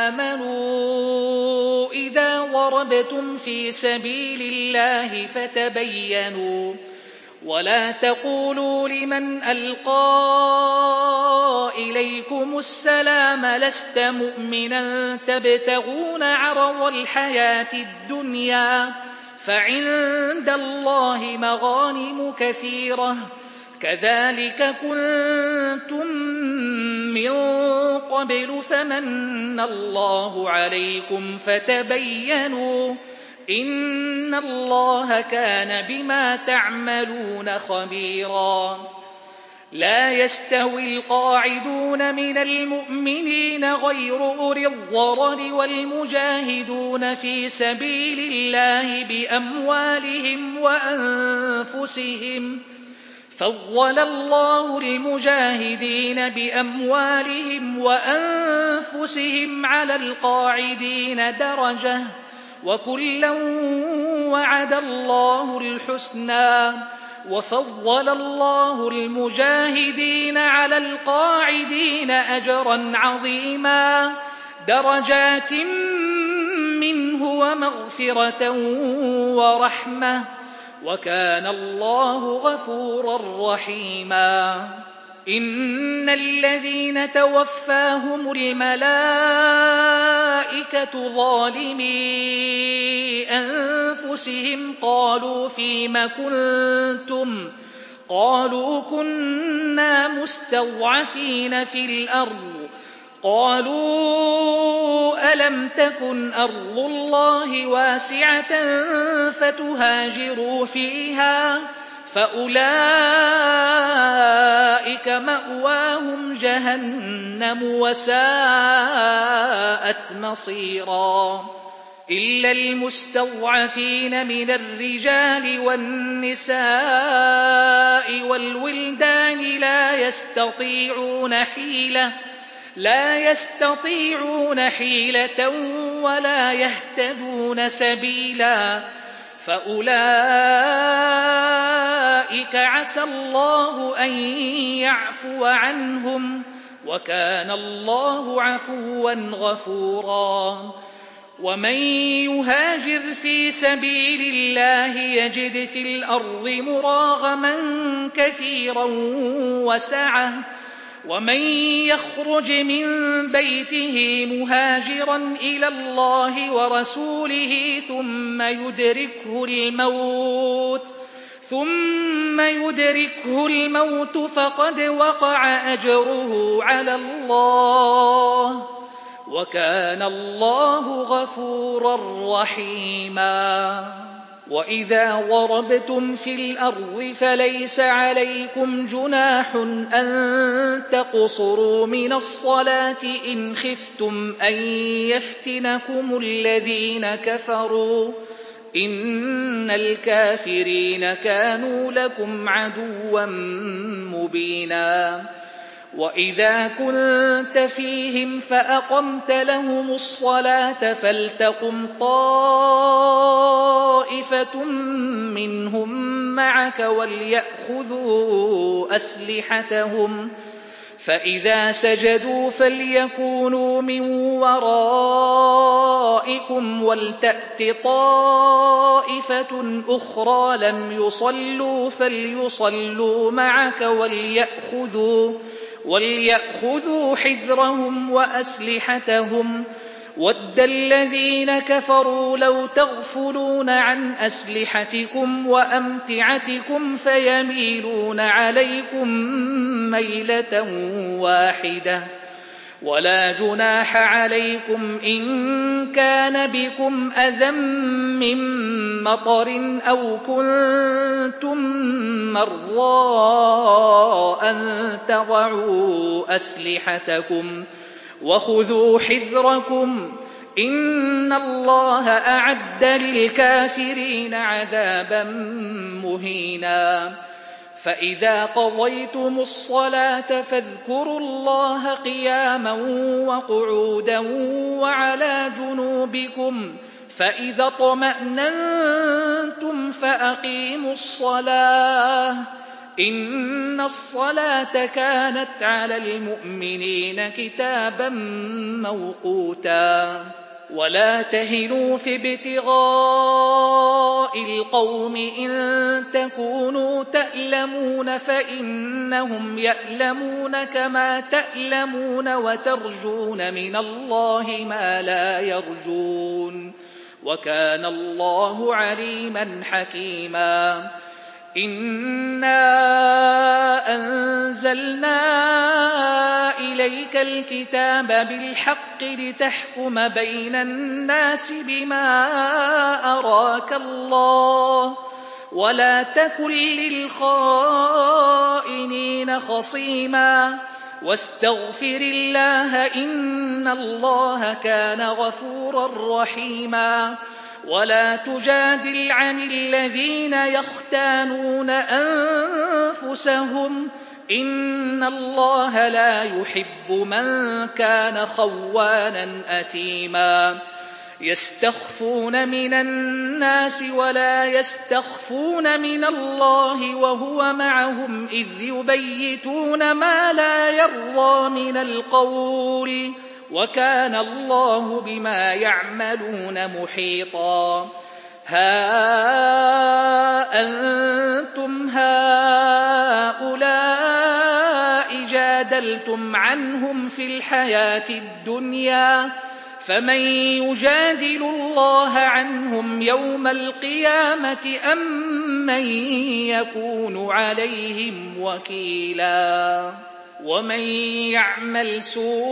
Speaker 2: آمَنُوا إِذَا ضَرَبْتُمْ فِي سَبِيلِ اللَّهِ فَتَبَيَّنُوا وَلَا تَقُولُوا لِمَنْ أَلْقَىٰ إِلَيْكُمُ السَّلَامَ لَسْتَ مُؤْمِنًا تَبْتَغُونَ عَرَضَ الْحَيَاةِ الدُّنْيَا ۚ فَعِندَ اللَّهِ مَغَانِمُ كَثِيرَةٌ ۚ كَذَٰلِكَ كُنتُم مِّن قَبْلُ فَمَنَّ اللَّهُ عَلَيْكُمْ فَتَبَيَّنُوا ۚ إِنَّ اللَّهَ كَانَ بِمَا تَعْمَلُونَ خَبِيرًا لَا يَسْتَوِي الْقَاعِدُونَ مِنَ الْمُؤْمِنِينَ غَيْرُ أُولِي الضَّرَرِ وَالْمُجَاهِدُونَ فِي سَبِيلِ اللَّهِ بِأَمْوَالِهِمْ وَأَنفُسِهِمْ ۚ فَضَّلَ اللَّهُ الْمُجَاهِدِينَ بِأَمْوَالِهِمْ وَأَنفُسِهِمْ عَلَى الْقَاعِدِينَ دَرَجَةً ۚ وَكُلًّا وَعَدَ اللَّهُ الْحُسْنَىٰ ۚ وَفَضَّلَ اللَّهُ الْمُجَاهِدِينَ عَلَى الْقَاعِدِينَ أَجْرًا عَظِيمًا دَرَجَاتٍ مِّنْهُ وَمَغْفِرَةً وَرَحْمَةً ۚ وَكَانَ اللَّهُ غَفُورًا رَّحِيمًا إِنَّ الَّذِينَ تَوَفَّاهُمُ الْمَلَائِكَةُ ظَالِمِي أَنفُسِهِمْ قَالُوا فِيمَ كُنتُمْ ۖ قَالُوا كُنَّا مُسْتَضْعَفِينَ فِي الْأَرْضِ ۚ قَالُوا أَلَمْ تَكُنْ أَرْضُ اللَّهِ وَاسِعَةً فَتُهَاجِرُوا فِيهَا ۚ فَأُولَٰئِكَ مَأْوَاهُمْ جَهَنَّمُ وَسَاءَتْ مَصِيرًا إِلَّا الْمُسْتَضْعَفِينَ مِنَ الرِّجَالِ وَالنِّسَاءِ وَالْوِلْدَانِ لَا يَسْتَطِيعُونَ حِيلَةً وَلَا يَهْتَدُونَ سَبِيلًا فَأُولَٰئِكَ عَسَى اللَّهُ أَن يَعْفُوَ عَنْهُمْ ۚ وَكَانَ اللَّهُ عَفُوًّا غَفُورًا وَمَن يُهَاجِرْ فِي سَبِيلِ اللَّهِ يَجِدْ فِي الْأَرْضِ مُرَاغَمًا كَثِيرًا وَسَعَةً ۚ وَمَن يَخْرُجْ مِن بَيْتِهِ مُهَاجِرًا إِلَى اللَّهِ وَرَسُولِهِ ثُمَّ يُدْرِكْهُ الْمَوْتُ فَقَدْ وَقَعَ أَجْرُهُ عَلَى اللَّهِ ۗ وَكَانَ اللَّهُ غَفُورًا رَّحِيمًا وَإِذَا ضَرَبْتُمْ فِي الْأَرْضِ فَلَيْسَ عَلَيْكُمْ جُنَاحٌ أَن تَقْصُرُوا مِنَ الصَّلَاةِ إِنْ خِفْتُمْ أَن يَفْتِنَكُمُ الَّذِينَ كَفَرُوا ۚ إِنَّ الْكَافِرِينَ كَانُوا لَكُمْ عَدُوًّا مُّبِينًا وَإِذَا كُنتَ فِيهِمْ فَأَقَمْتَ لَهُمُ الصَّلَاةَ فَلْتَقُمْ طَائِفَةٌ مِّنْهُم مَّعَكَ وَلْيَأْخُذُوا أَسْلِحَتَهُمْ ۖ فَإِذَا سَجَدُوا فَلْيَكُونُوا مِن وَرَائِكُمْ وَلْتَأْتِ طَائِفَةٌ أُخْرَىٰ لَمْ يُصَلُّوا فَلْيُصَلُّوا مَعَكَ وَلْيَأْخُذُوا حِذْرَهُمْ وَأَسْلِحَتَهُمْ ۗ وَدَّ الَّذِينَ كَفَرُوا لَوْ تَغْفُلُونَ عَنْ أَسْلِحَتِكُمْ وَأَمْتِعَتِكُمْ فَيَمِيلُونَ عَلَيْكُم مَّيْلَةً وَاحِدَةً ۚ وَلَا جُنَاحَ عَلَيْكُمْ إِن كَانَ بِكُمْ أَذًى مِّن مَّطَرٍ أَوْ كُنتُم مَّرْضَىٰ أَن تَضَعُوا أَسْلِحَتَكُمْ ۖ وَخُذُوا حِذْرَكُمْ ۗ إِنَّ اللَّهَ أَعَدَّ لِلْكَافِرِينَ عَذَابًا مُّهِينًا فَإِذَا قَضَيْتُمُ الصَّلَاةَ فاذْكُرُوا اللَّهَ قِيَامًا وَقُعُودًا وَعَلَىٰ جُنُوبِكُمْ ۚ فَإِذَا اطْمَأْنَنتُمْ فَأَقِيمُوا الصَّلَاةَ ۚ إِنَّ الصَّلَاةَ كَانَتْ عَلَى الْمُؤْمِنِينَ كِتَابًا مَّوْقُوتًا وَلَا تَهِنُوا فِي ابْتِغَاءِ الْقَوْمِ إِن تَكُونُوا تَأْلَمُونَ فَإِنَّهُمْ يَأْلَمُونَ كَمَا تَأْلَمُونَ وَتَرْجُونَ مِنَ اللَّهِ مَا لَا يَرْجُونَ ۗ وَكَانَ اللَّهُ عَلِيمًا حَكِيمًا إِنَّا أَنزَلْنَا إِلَيْكَ الْكِتَابَ بِالْحَقِّ لِتَحْكُمَ بَيْنَ النَّاسِ بِمَا أَرَاكَ اللَّهُ ۚ وَلَا تَكُن لِّلْخَائِنِينَ خَصِيمًا وَاسْتَغْفِرِ اللَّهَ ۖ إِنَّ اللَّهَ كَانَ غَفُورًا رَّحِيمًا وَلَا تُجَادِلْ عَنِ الَّذِينَ يَخْتَانُونَ أَنفُسَهُمْ ۚ إِنَّ اللَّهَ لَا يُحِبُّ مَن كَانَ خَوَّانًا أَثِيمًا يَسْتَخْفُونَ مِنَ النَّاسِ وَلَا يَسْتَخْفُونَ مِنَ اللَّهِ وَهُوَ مَعَهُمْ إِذْ يُبَيِّتُونَ مَا لَا يَرْضَىٰ مِنَ الْقَوْلِ ۚ وَكَانَ اللَّهُ بِمَا يَعْمَلُونَ مُحِيطًا هَا أَنتُمْ هَٰؤُلَاءِ جَادَلْتُمْ عَنْهُمْ فِي الْحَيَاةِ الدُّنْيَا فَمَن يُجَادِلُ اللَّهَ عَنْهُمْ يَوْمَ الْقِيَامَةِ أَم مَّن يَكُونُ عَلَيْهِمْ وَكِيلًا وَمَن يَعْمَلْ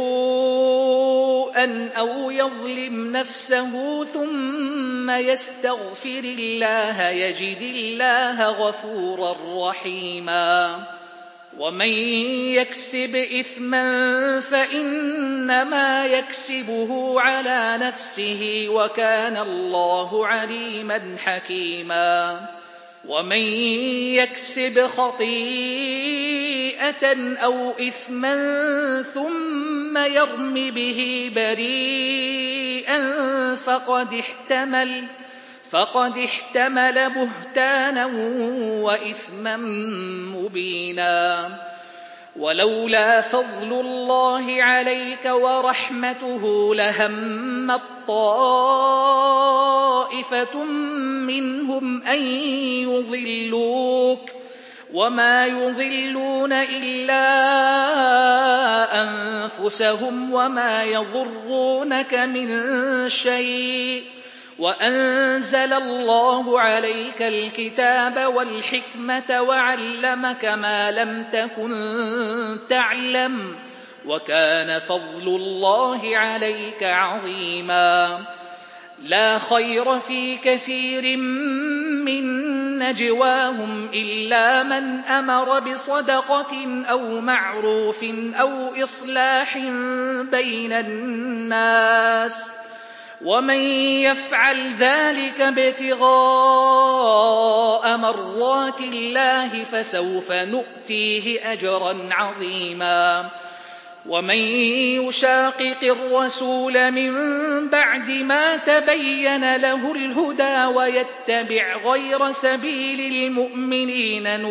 Speaker 2: سُوءًا أَوْ يَظْلِمْ نَفْسَهُ ثُمَّ يَسْتَغْفِرِ اللَّهَ يَجِدِ اللَّهَ غَفُورًا رَّحِيمًا وَمَن يَكْسِبْ إِثْمًا فَإِنَّمَا يَكْسِبُهُ عَلَىٰ نَفْسِهِ ۚ وَكَانَ اللَّهُ عَلِيمًا حَكِيمًا وَمَن يَكْسِبْ خَطِيئَةً أَوْ إِثْمًا ثُمَّ يَرْمِ بِهِ بَرِيئًا فَقَدِ احْتَمَلَ بُهْتَانًا وَإِثْمًا مُّبِينًا وَلَوْلَا فَضْلُ اللَّهِ عَلَيْكَ وَرَحْمَتُهُ لَهَمَّت طَّائِفَةٌ مِّنْهُمْ أَن يُضِلُّوكَ وَمَا يُضِلُّونَ إِلَّا أَنفُسَهُمْ وَمَا يَضُرُّونَكَ مِن شَيْءٍ ۚ وَأَنزَلَ اللَّهُ عَلَيْكَ الْكِتَابَ وَالْحِكْمَةَ وَعَلَّمَكَ مَا لَمْ تَكُن تَعْلَمُ ۚ وَكَانَ فَضْلُ اللَّهِ عَلَيْكَ عَظِيمًا لا خير في كثير من نجواهم إلا من أمر بصدقة أو معروف أو إصلاح بين الناس ومن يفعل ذلك ابتغاء مرضات الله فسوف نؤتيه أجرا عظيما ومن يشاقق الرسول من بعد ما تبين له الهدى ويتبع غير سبيل المؤمنين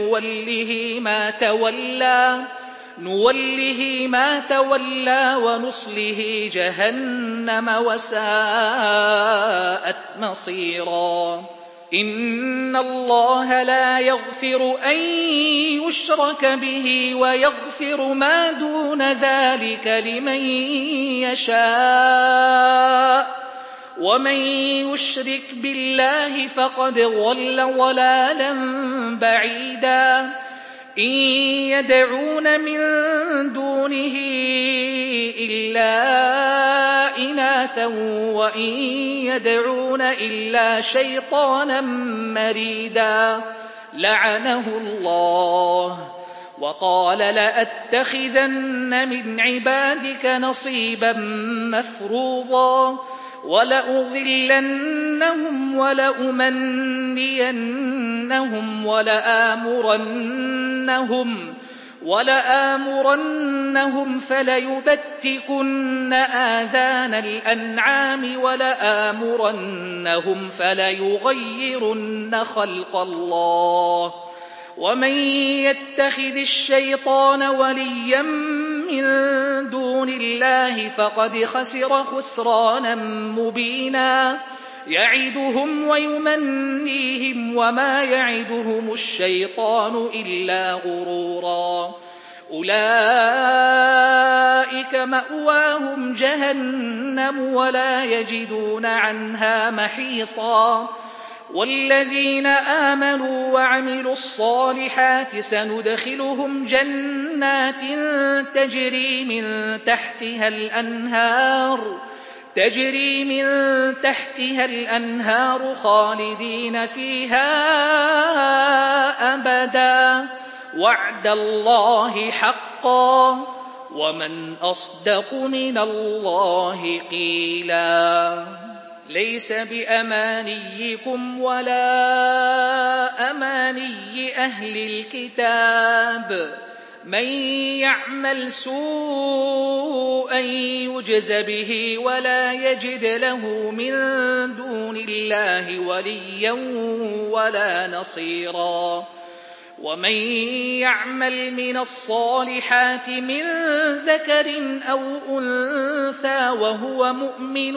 Speaker 2: نوله ما تولى ونصله جهنم وساءت مصيرا إن الله لا يغفر أن يشرك به ويغفر ما دون ذلك لمن يشاء ومن يشرك بالله فقد ضل ضلالا بعيدا إن يدعون من دونه إلا إناثا وإن يدعون إلا شيطانا مريدا لعنه الله وقال لأتخذن من عبادك نصيبا مفروضا ولأضلنهم ولأمنينهم ولآمرنهم فليبتكن آذان الأنعام ولآمرنهم فليغيرن خلق الله ومن يتخذ الشيطان وليا من دون الله فقد خسر خسرانا مبينا يعدهم ويمنيهم وما يعدهم الشيطان إلا غرورا أولئك مأواهم جهنم ولا يجدون عنها محيصا والذين آمنوا وعملوا الصالحات سندخلهم جنات تجري من تحتها الأنهار خالدين فيها أبدا وعد الله حقا ومن أصدق من الله قيلا ليس بأمانيكم ولا أماني أهل الكتاب من يعمل سوءا يجز به ولا يجد له من دون الله وليا ولا نصيرا ومن يعمل من الصالحات من ذكر أو أنثى وهو مؤمن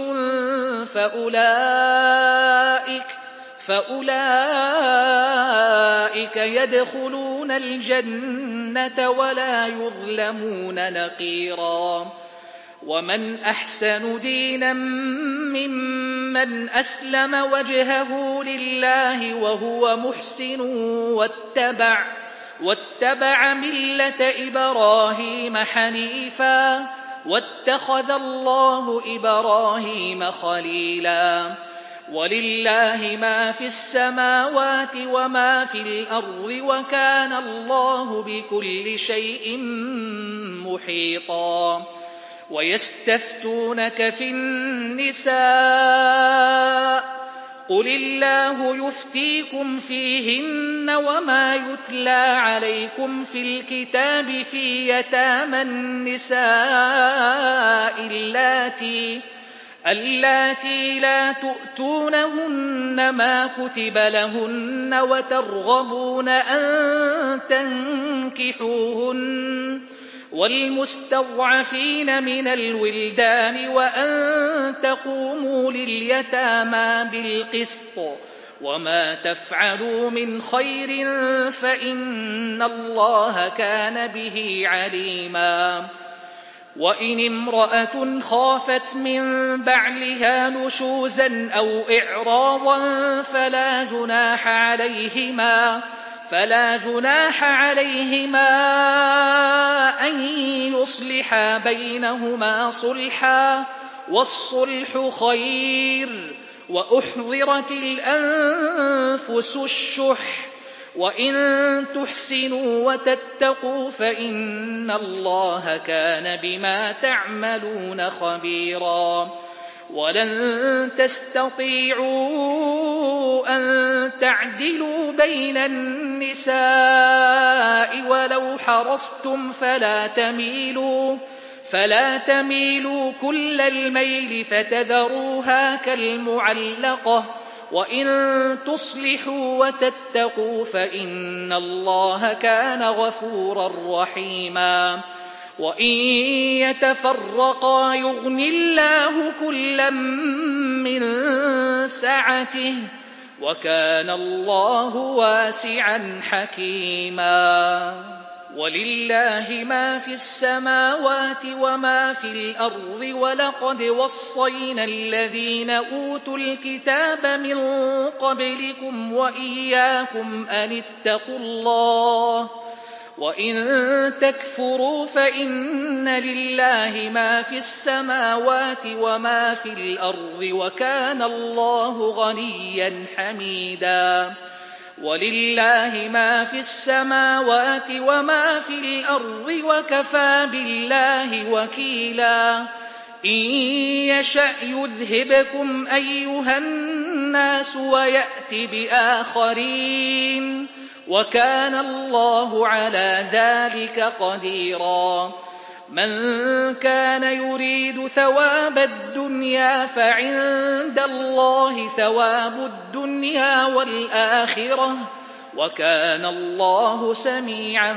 Speaker 2: فأولئك يدخلون الجنة ولا يظلمون نقيرا ومن أحسن دينا ممن أسلم وجهه لله وهو محسن واتبع ملة إبراهيم حنيفا واتخذ الله إبراهيم خليلا ولله ما في السماوات وما في الأرض وكان الله بكل شيء محيطا ويستفتونك في النساء قل الله يفتيكم فيهن وما يتلى عليكم في الكتاب في يتامى النساء اللاتي لا تؤتونهن ما كتب لهن وترغبون أن تنكحوهن والمستضعفين من الولدان وأن تقوموا لليتامى بالقسط وما تفعلوا من خير فإن الله كان به عليما وإن امرأة خافت من بعلها نشوزا أو إعراضا فلا جناح عليهما أن يصلحا بينهما صلحا والصلح خير وأحضرت الأنفس الشح وإن تحسنوا وتتقوا فإن الله كان بما تعملون خبيرا ولن تستطيعوا أن تعدلوا بين النساء ولو حرصتم فلا تميلوا كل الميل فتذروها كالمعلقة وإن تصلحوا وتتقوا فإن الله كان غفورا رحيما وإن يتفرقا يغن الله كلا من سعته وكان الله واسعا حكيما ولله ما في السماوات وما في الأرض ولقد وصينا الذين أوتوا الكتاب من قبلكم وإياكم أن اتقوا الله وإن تكفروا فإن لله ما في السماوات وما في الأرض وكان الله غنيا حميدا ولله ما في السماوات وما في الأرض وكفى بالله وكيلا إن يشأ يذهبكم أيها الناس ويأت بآخرين وكان الله على ذلك قديرا من كان يريد ثواب الدنيا فعند الله ثواب الدنيا والآخرة وكان الله سميعا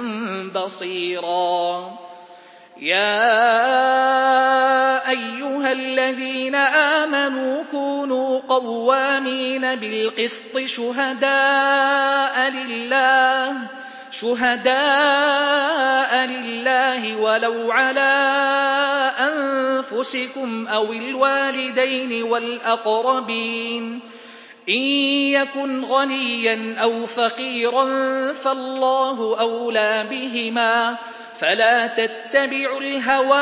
Speaker 2: بصيرا يا أيها الذين آمنوا كونوا قوامين بالقسط شهداء لله ولو على أنفسكم أو الوالدين والأقربين إن يكن غنيا أو فقيرا فالله أولى بهما فلا تتبعوا الهوى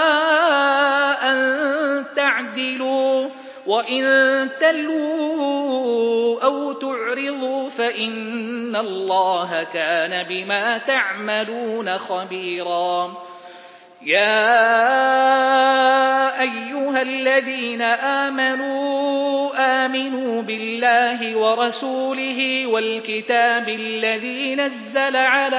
Speaker 2: أن تعدلوا وإن تلووا أو تعرضوا فإن الله كان بما تعملون خبيرا يا أيها الذين آمنوا بالله ورسوله والكتاب الذي نزل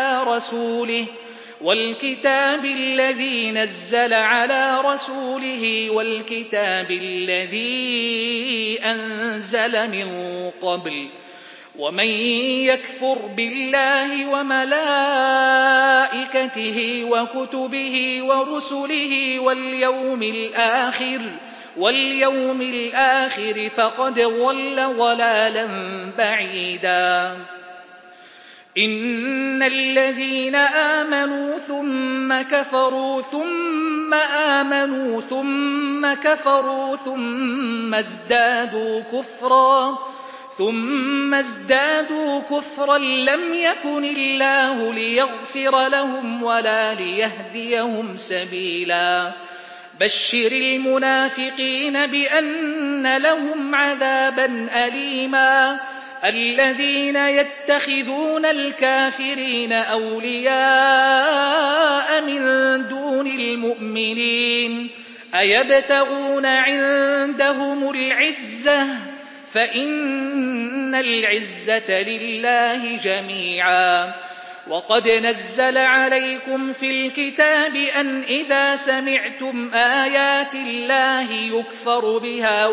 Speaker 2: على رسوله والكتاب الذي أنزل من قبل ومن يكفر بالله وملائكته وكتبه ورسله واليوم الآخر فقد ضل ضلالا بعيدا إن الذين آمنوا ثم كفروا ثم آمنوا ثم كفروا ثم ازدادوا كفرا لم يكن الله ليغفر لهم ولا ليهديهم سبيلا بشر المنافقين بأن لهم عذابا أليما الذين يتخذون الكافرين أولياء من دون المؤمنين أيبتغون عندهم العزة فإن العزة لله جميعا وقد نزل عليكم في الكتاب أن إذا سمعتم آيات الله يكفر بها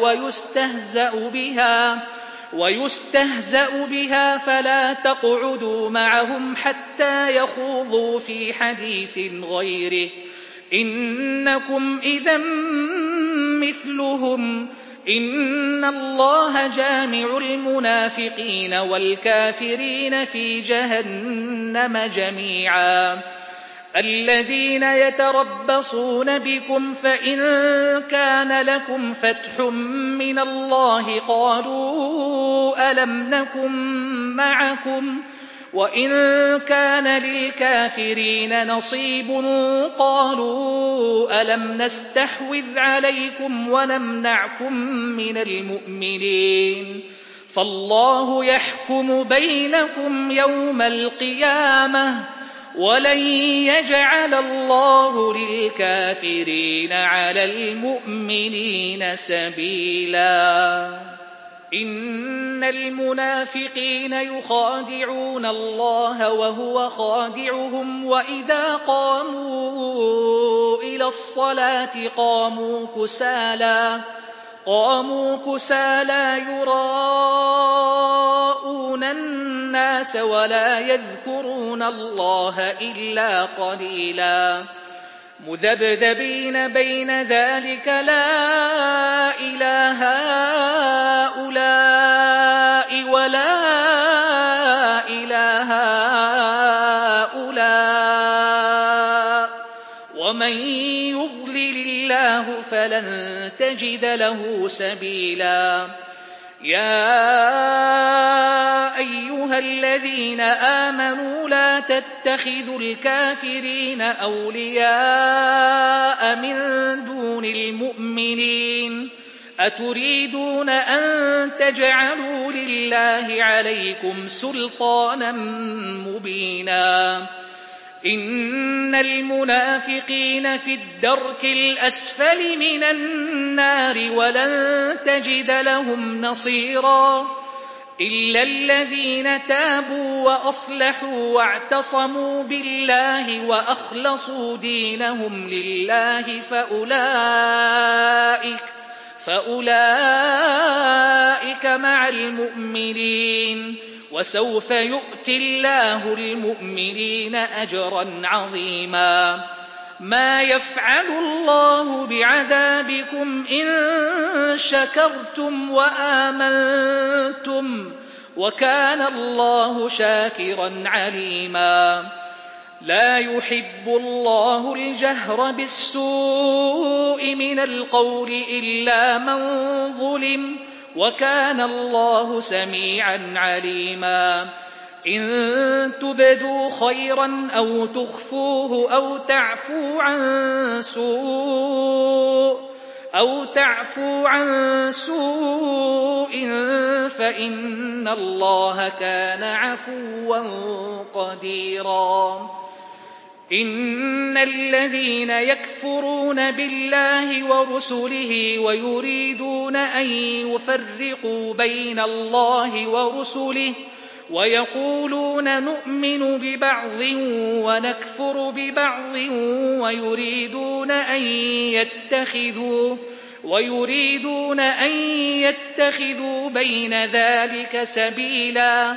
Speaker 2: ويستهزأ بها فلا تقعدوا معهم حتى يخوضوا في حديث غيره إنكم إذا مثلهم إن الله جامع المنافقين والكافرين في جهنم جميعا الذين يتربصون بكم فإن كان لكم فتح من الله قالوا ألم نكن معكم وإن كان للكافرين نصيب قالوا ألم نستحوذ عليكم ونمنعكم من المؤمنين فالله يحكم بينكم يوم القيامة ولن يجعل الله للكافرين على المؤمنين سبيلا إن المنافقين يخادعون الله وهو خادعهم وإذا قاموا إلى الصلاة قاموا كسالى يراءون الناس ولا يذكرون الله إلا قليلا مذبذبين بين ذلك لا إله هؤلاء ولا إله هؤلاء ومن يضلل الله فلن تجد له سبيلا يا أيها الذين آمنوا لا تتخذوا الكافرين أولياء من دون المؤمنين أتريدون أن تجعلوا لله عليكم سلطانا مبينا إن المنافقين في الدرك الأسفل من النار ولن تجد لهم نصيرا إلا الذين تابوا وأصلحوا واعتصموا بالله وأخلصوا دينهم لله فأولئك مع المؤمنين وسوف يؤتي الله المؤمنين أجرا عظيما ما يفعل الله بعذابكم إن شكرتم وآمنتم وكان الله شاكرا عليما لا يحب الله الجهر بالسوء من القول إلا من ظلم وكان الله سميعا عليما إن تبدوا خيرا أو تخفوه أو تعفوا عن سوء فإن الله كان عفوا قديرا إن الذين يكفرون بالله ورسله ويريدون أن يفرقوا بين الله ورسله ويقولون نؤمن ببعض ونكفر ببعض ويريدون أن يتخذوا بين ذلك سبيلا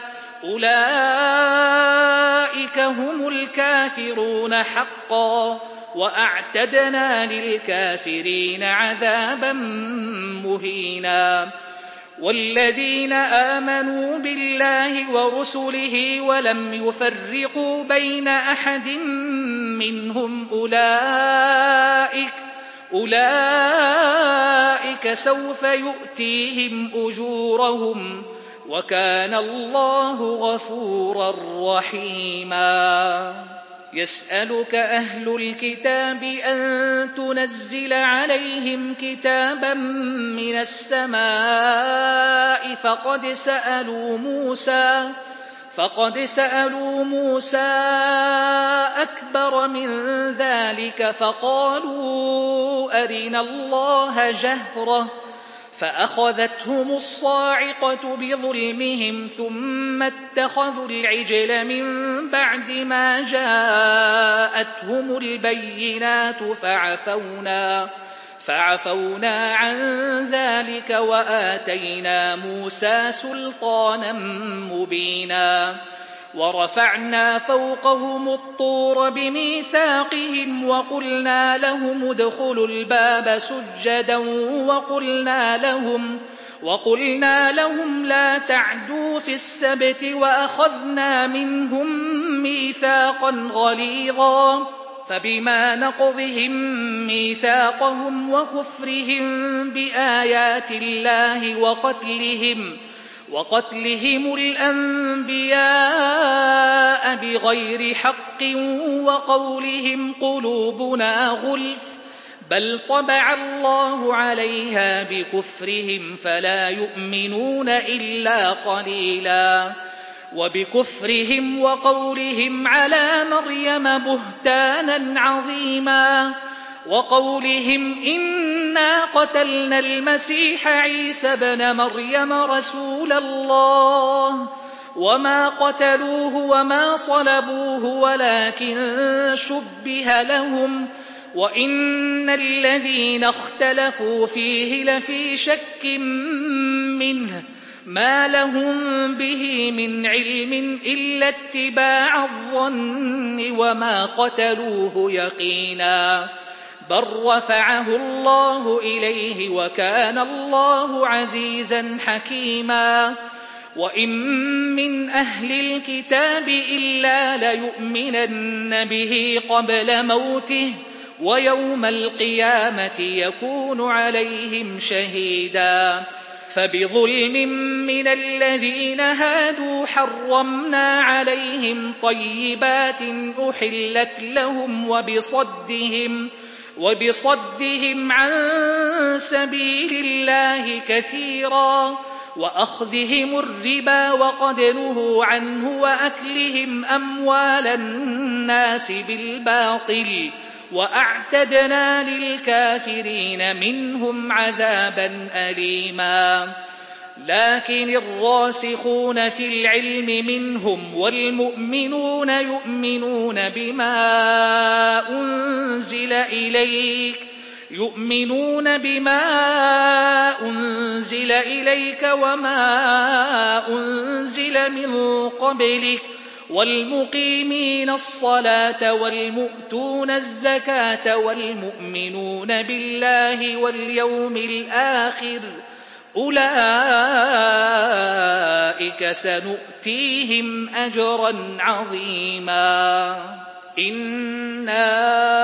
Speaker 2: أولئك هم الكافرون حقا وأعتدنا للكافرين عذابا مهينا والذين آمنوا بالله ورسله ولم يفرقوا بين أحد منهم أولئك سوف يؤتيهم أجورهم وكان الله غفورا رحيما يسألك أهل الكتاب أن تنزل عليهم كتابا من السماء فقد سألوا موسى أكبر من ذلك فقالوا أرنا الله جهرة فأخذتهم الصاعقة بظلمهم ثم اتخذوا العجل من بعد ما جاءتهم البينات فعفونا عن ذلك وآتينا موسى سلطانا مبينا ورفعنا فوقهم الطور بميثاقهم وقلنا لهم ادخلوا الباب سجدا وقلنا لهم لا تعدوا في السبت وأخذنا منهم ميثاقا غليظا فبما نقضهم ميثاقهم وكفرهم بآيات الله وقتلهم الأنبياء بغير حق وقولهم قلوبنا غلف بل طبع الله عليها بكفرهم فلا يؤمنون إلا قليلا وبكفرهم وقولهم على مريم بهتانا عظيما وقولهم إنا قتلنا المسيح عيسى ابن مريم رسول الله وما قتلوه وما صلبوه ولكن شبه لهم وإن الذين اختلفوا فيه لفي شك منه ما لهم به من علم إلا اتباع الظن وما قتلوه يقينا بل رفعه الله إليه وكان الله عزيزا حكيما وإن من أهل الكتاب إلا ليؤمنن به قبل موته ويوم القيامة يكون عليهم شهيدا فبظلم من الذين هادوا حرمنا عليهم طيبات أحلت لهم وبصدهم عن سبيل الله كثيرا وأخذهم الربا وقد نهوا عنه وأكلهم أموال الناس بالباطل وأعتدنا للكافرين منهم عذابا أليما لكن الراسخون في العلم منهم والمؤمنون يؤمنون بما أنزل إليك وما أنزل من قبلك والمقيمين الصلاة والمؤتون الزكاة والمؤمنون بالله واليوم الآخر أولئك سنؤتيهم أجرا عظيما إنا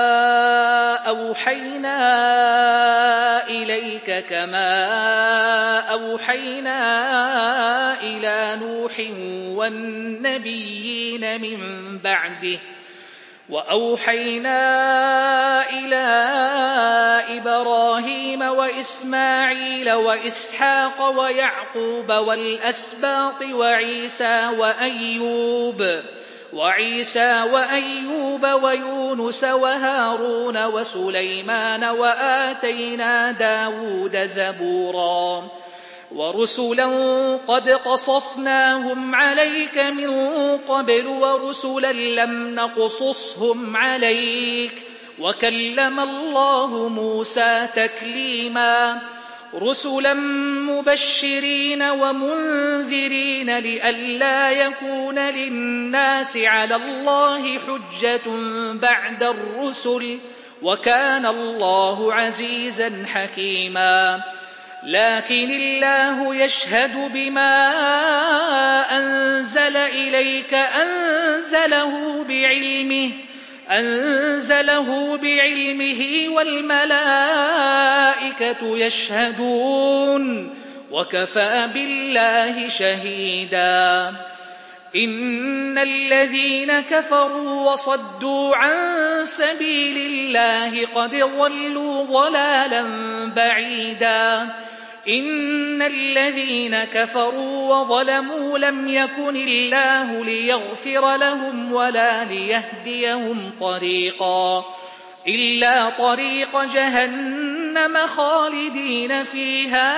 Speaker 2: أوحينا إليك كما أوحينا إلى نوح والنبيين من بعده وأوحينا إلى إبراهيم وإسماعيل وإسحاق ويعقوب والأسباط وعيسى وأيوب ويونس وهارون وسليمان وآتينا داود زبورا ورسلا قد قصصناهم عليك من قبل ورسلا لم نقصصهم عليك وكلم الله موسى تكليما رسلا مبشرين ومنذرين لئلا يكون للناس على الله حجة بعد الرسل وكان الله عزيزا حكيما لكن الله يشهد بما أنزل إليك أنزله بعلمه والملائكة يشهدون وكفى بالله شهيدا إن الذين كفروا وصدوا عن سبيل الله قد ضلوا ضلالا بعيدا إن الذين كفروا وظلموا لم يكن الله ليغفر لهم ولا ليهديهم طريقا إلا طريق جهنم خالدين فيها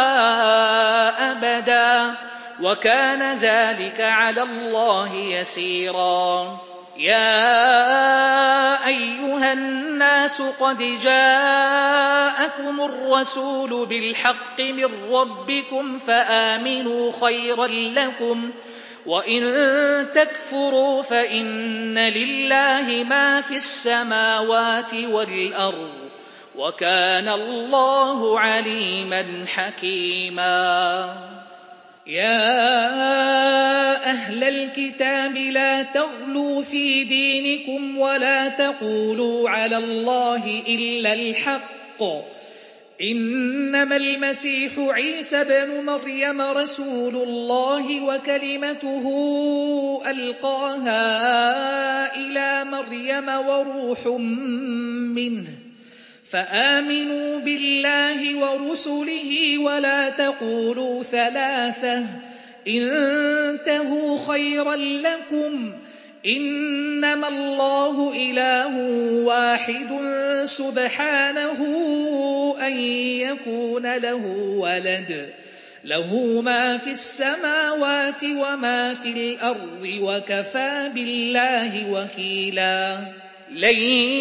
Speaker 2: أبدا وكان ذلك على الله يسيرا يا أيها الناس قد جاءكم الرسول بالحق من ربكم فآمنوا خيرا لكم وإن تكفروا فإن لله ما في السماوات والأرض وكان الله عليما حكيما يا أهل الكتاب لا تغلوا في دينكم ولا تقولوا على الله إلا الحق إنما المسيح عيسى بن مريم رسول الله وكلمته ألقاها إلى مريم وروح منه فآمنوا بالله ورسله ولا تقولوا ثلاثة انتهوا خيرا لكم إنما الله إله واحد سبحانه أن يكون له ولد له ما في السماوات وما في الأرض وكفى بالله وكيلا لن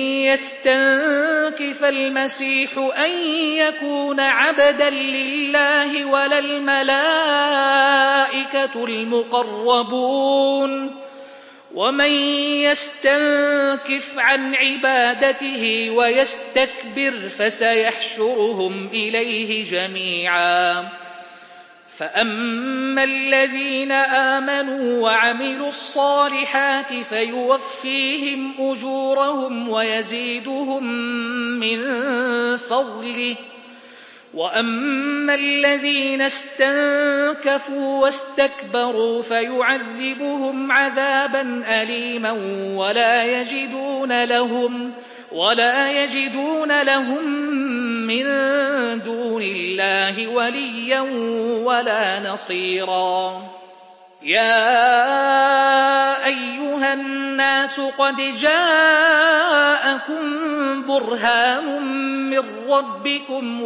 Speaker 2: يستنكف المسيح أن يكون عبدا لله ولا الملائكة المقربون ومن يستنكف عن عبادته ويستكبر فسيحشرهم إليه جميعا فأما الذين آمنوا وعملوا الصالحات فيوفيهم أجورهم ويزيدهم من فضله وأما الذين استنكفوا واستكبروا فيعذبهم عذابا أليما ولا يجدون لهم من دون الله وليا ولا نصيرا يا أيها الناس قد جاءكم برهان من ربكم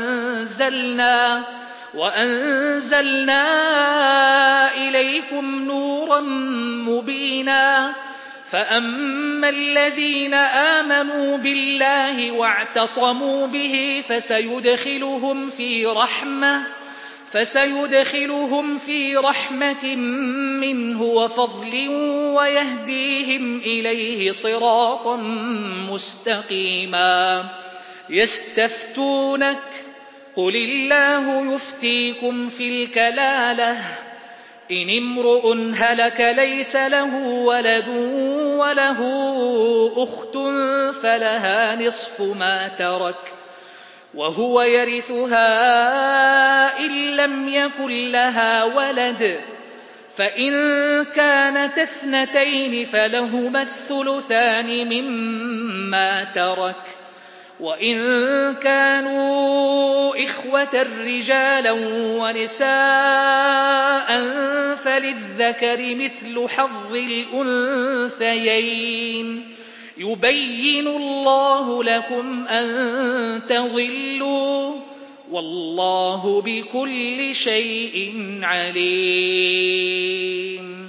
Speaker 2: وأنزلنا إليكم نورا مبينا فأما الذين آمنوا بالله واعتصموا به فسيدخلهم في رحمة منه وفضل ويهديهم إليه صراطا مستقيما يستفتونك قل الله يفتيكم في الكلالة إن امرؤ هلك ليس له ولد وله أخت فلها نصف ما ترك وهو يرثها إن لم يكن لها ولد فإن كانت اثنتين فلهما الثلثان مما ترك وإن كانوا إخوة رجالا ونساء فللذكر مثل حظ الأنثيين يبين الله لكم أن تضلوا والله بكل شيء عليم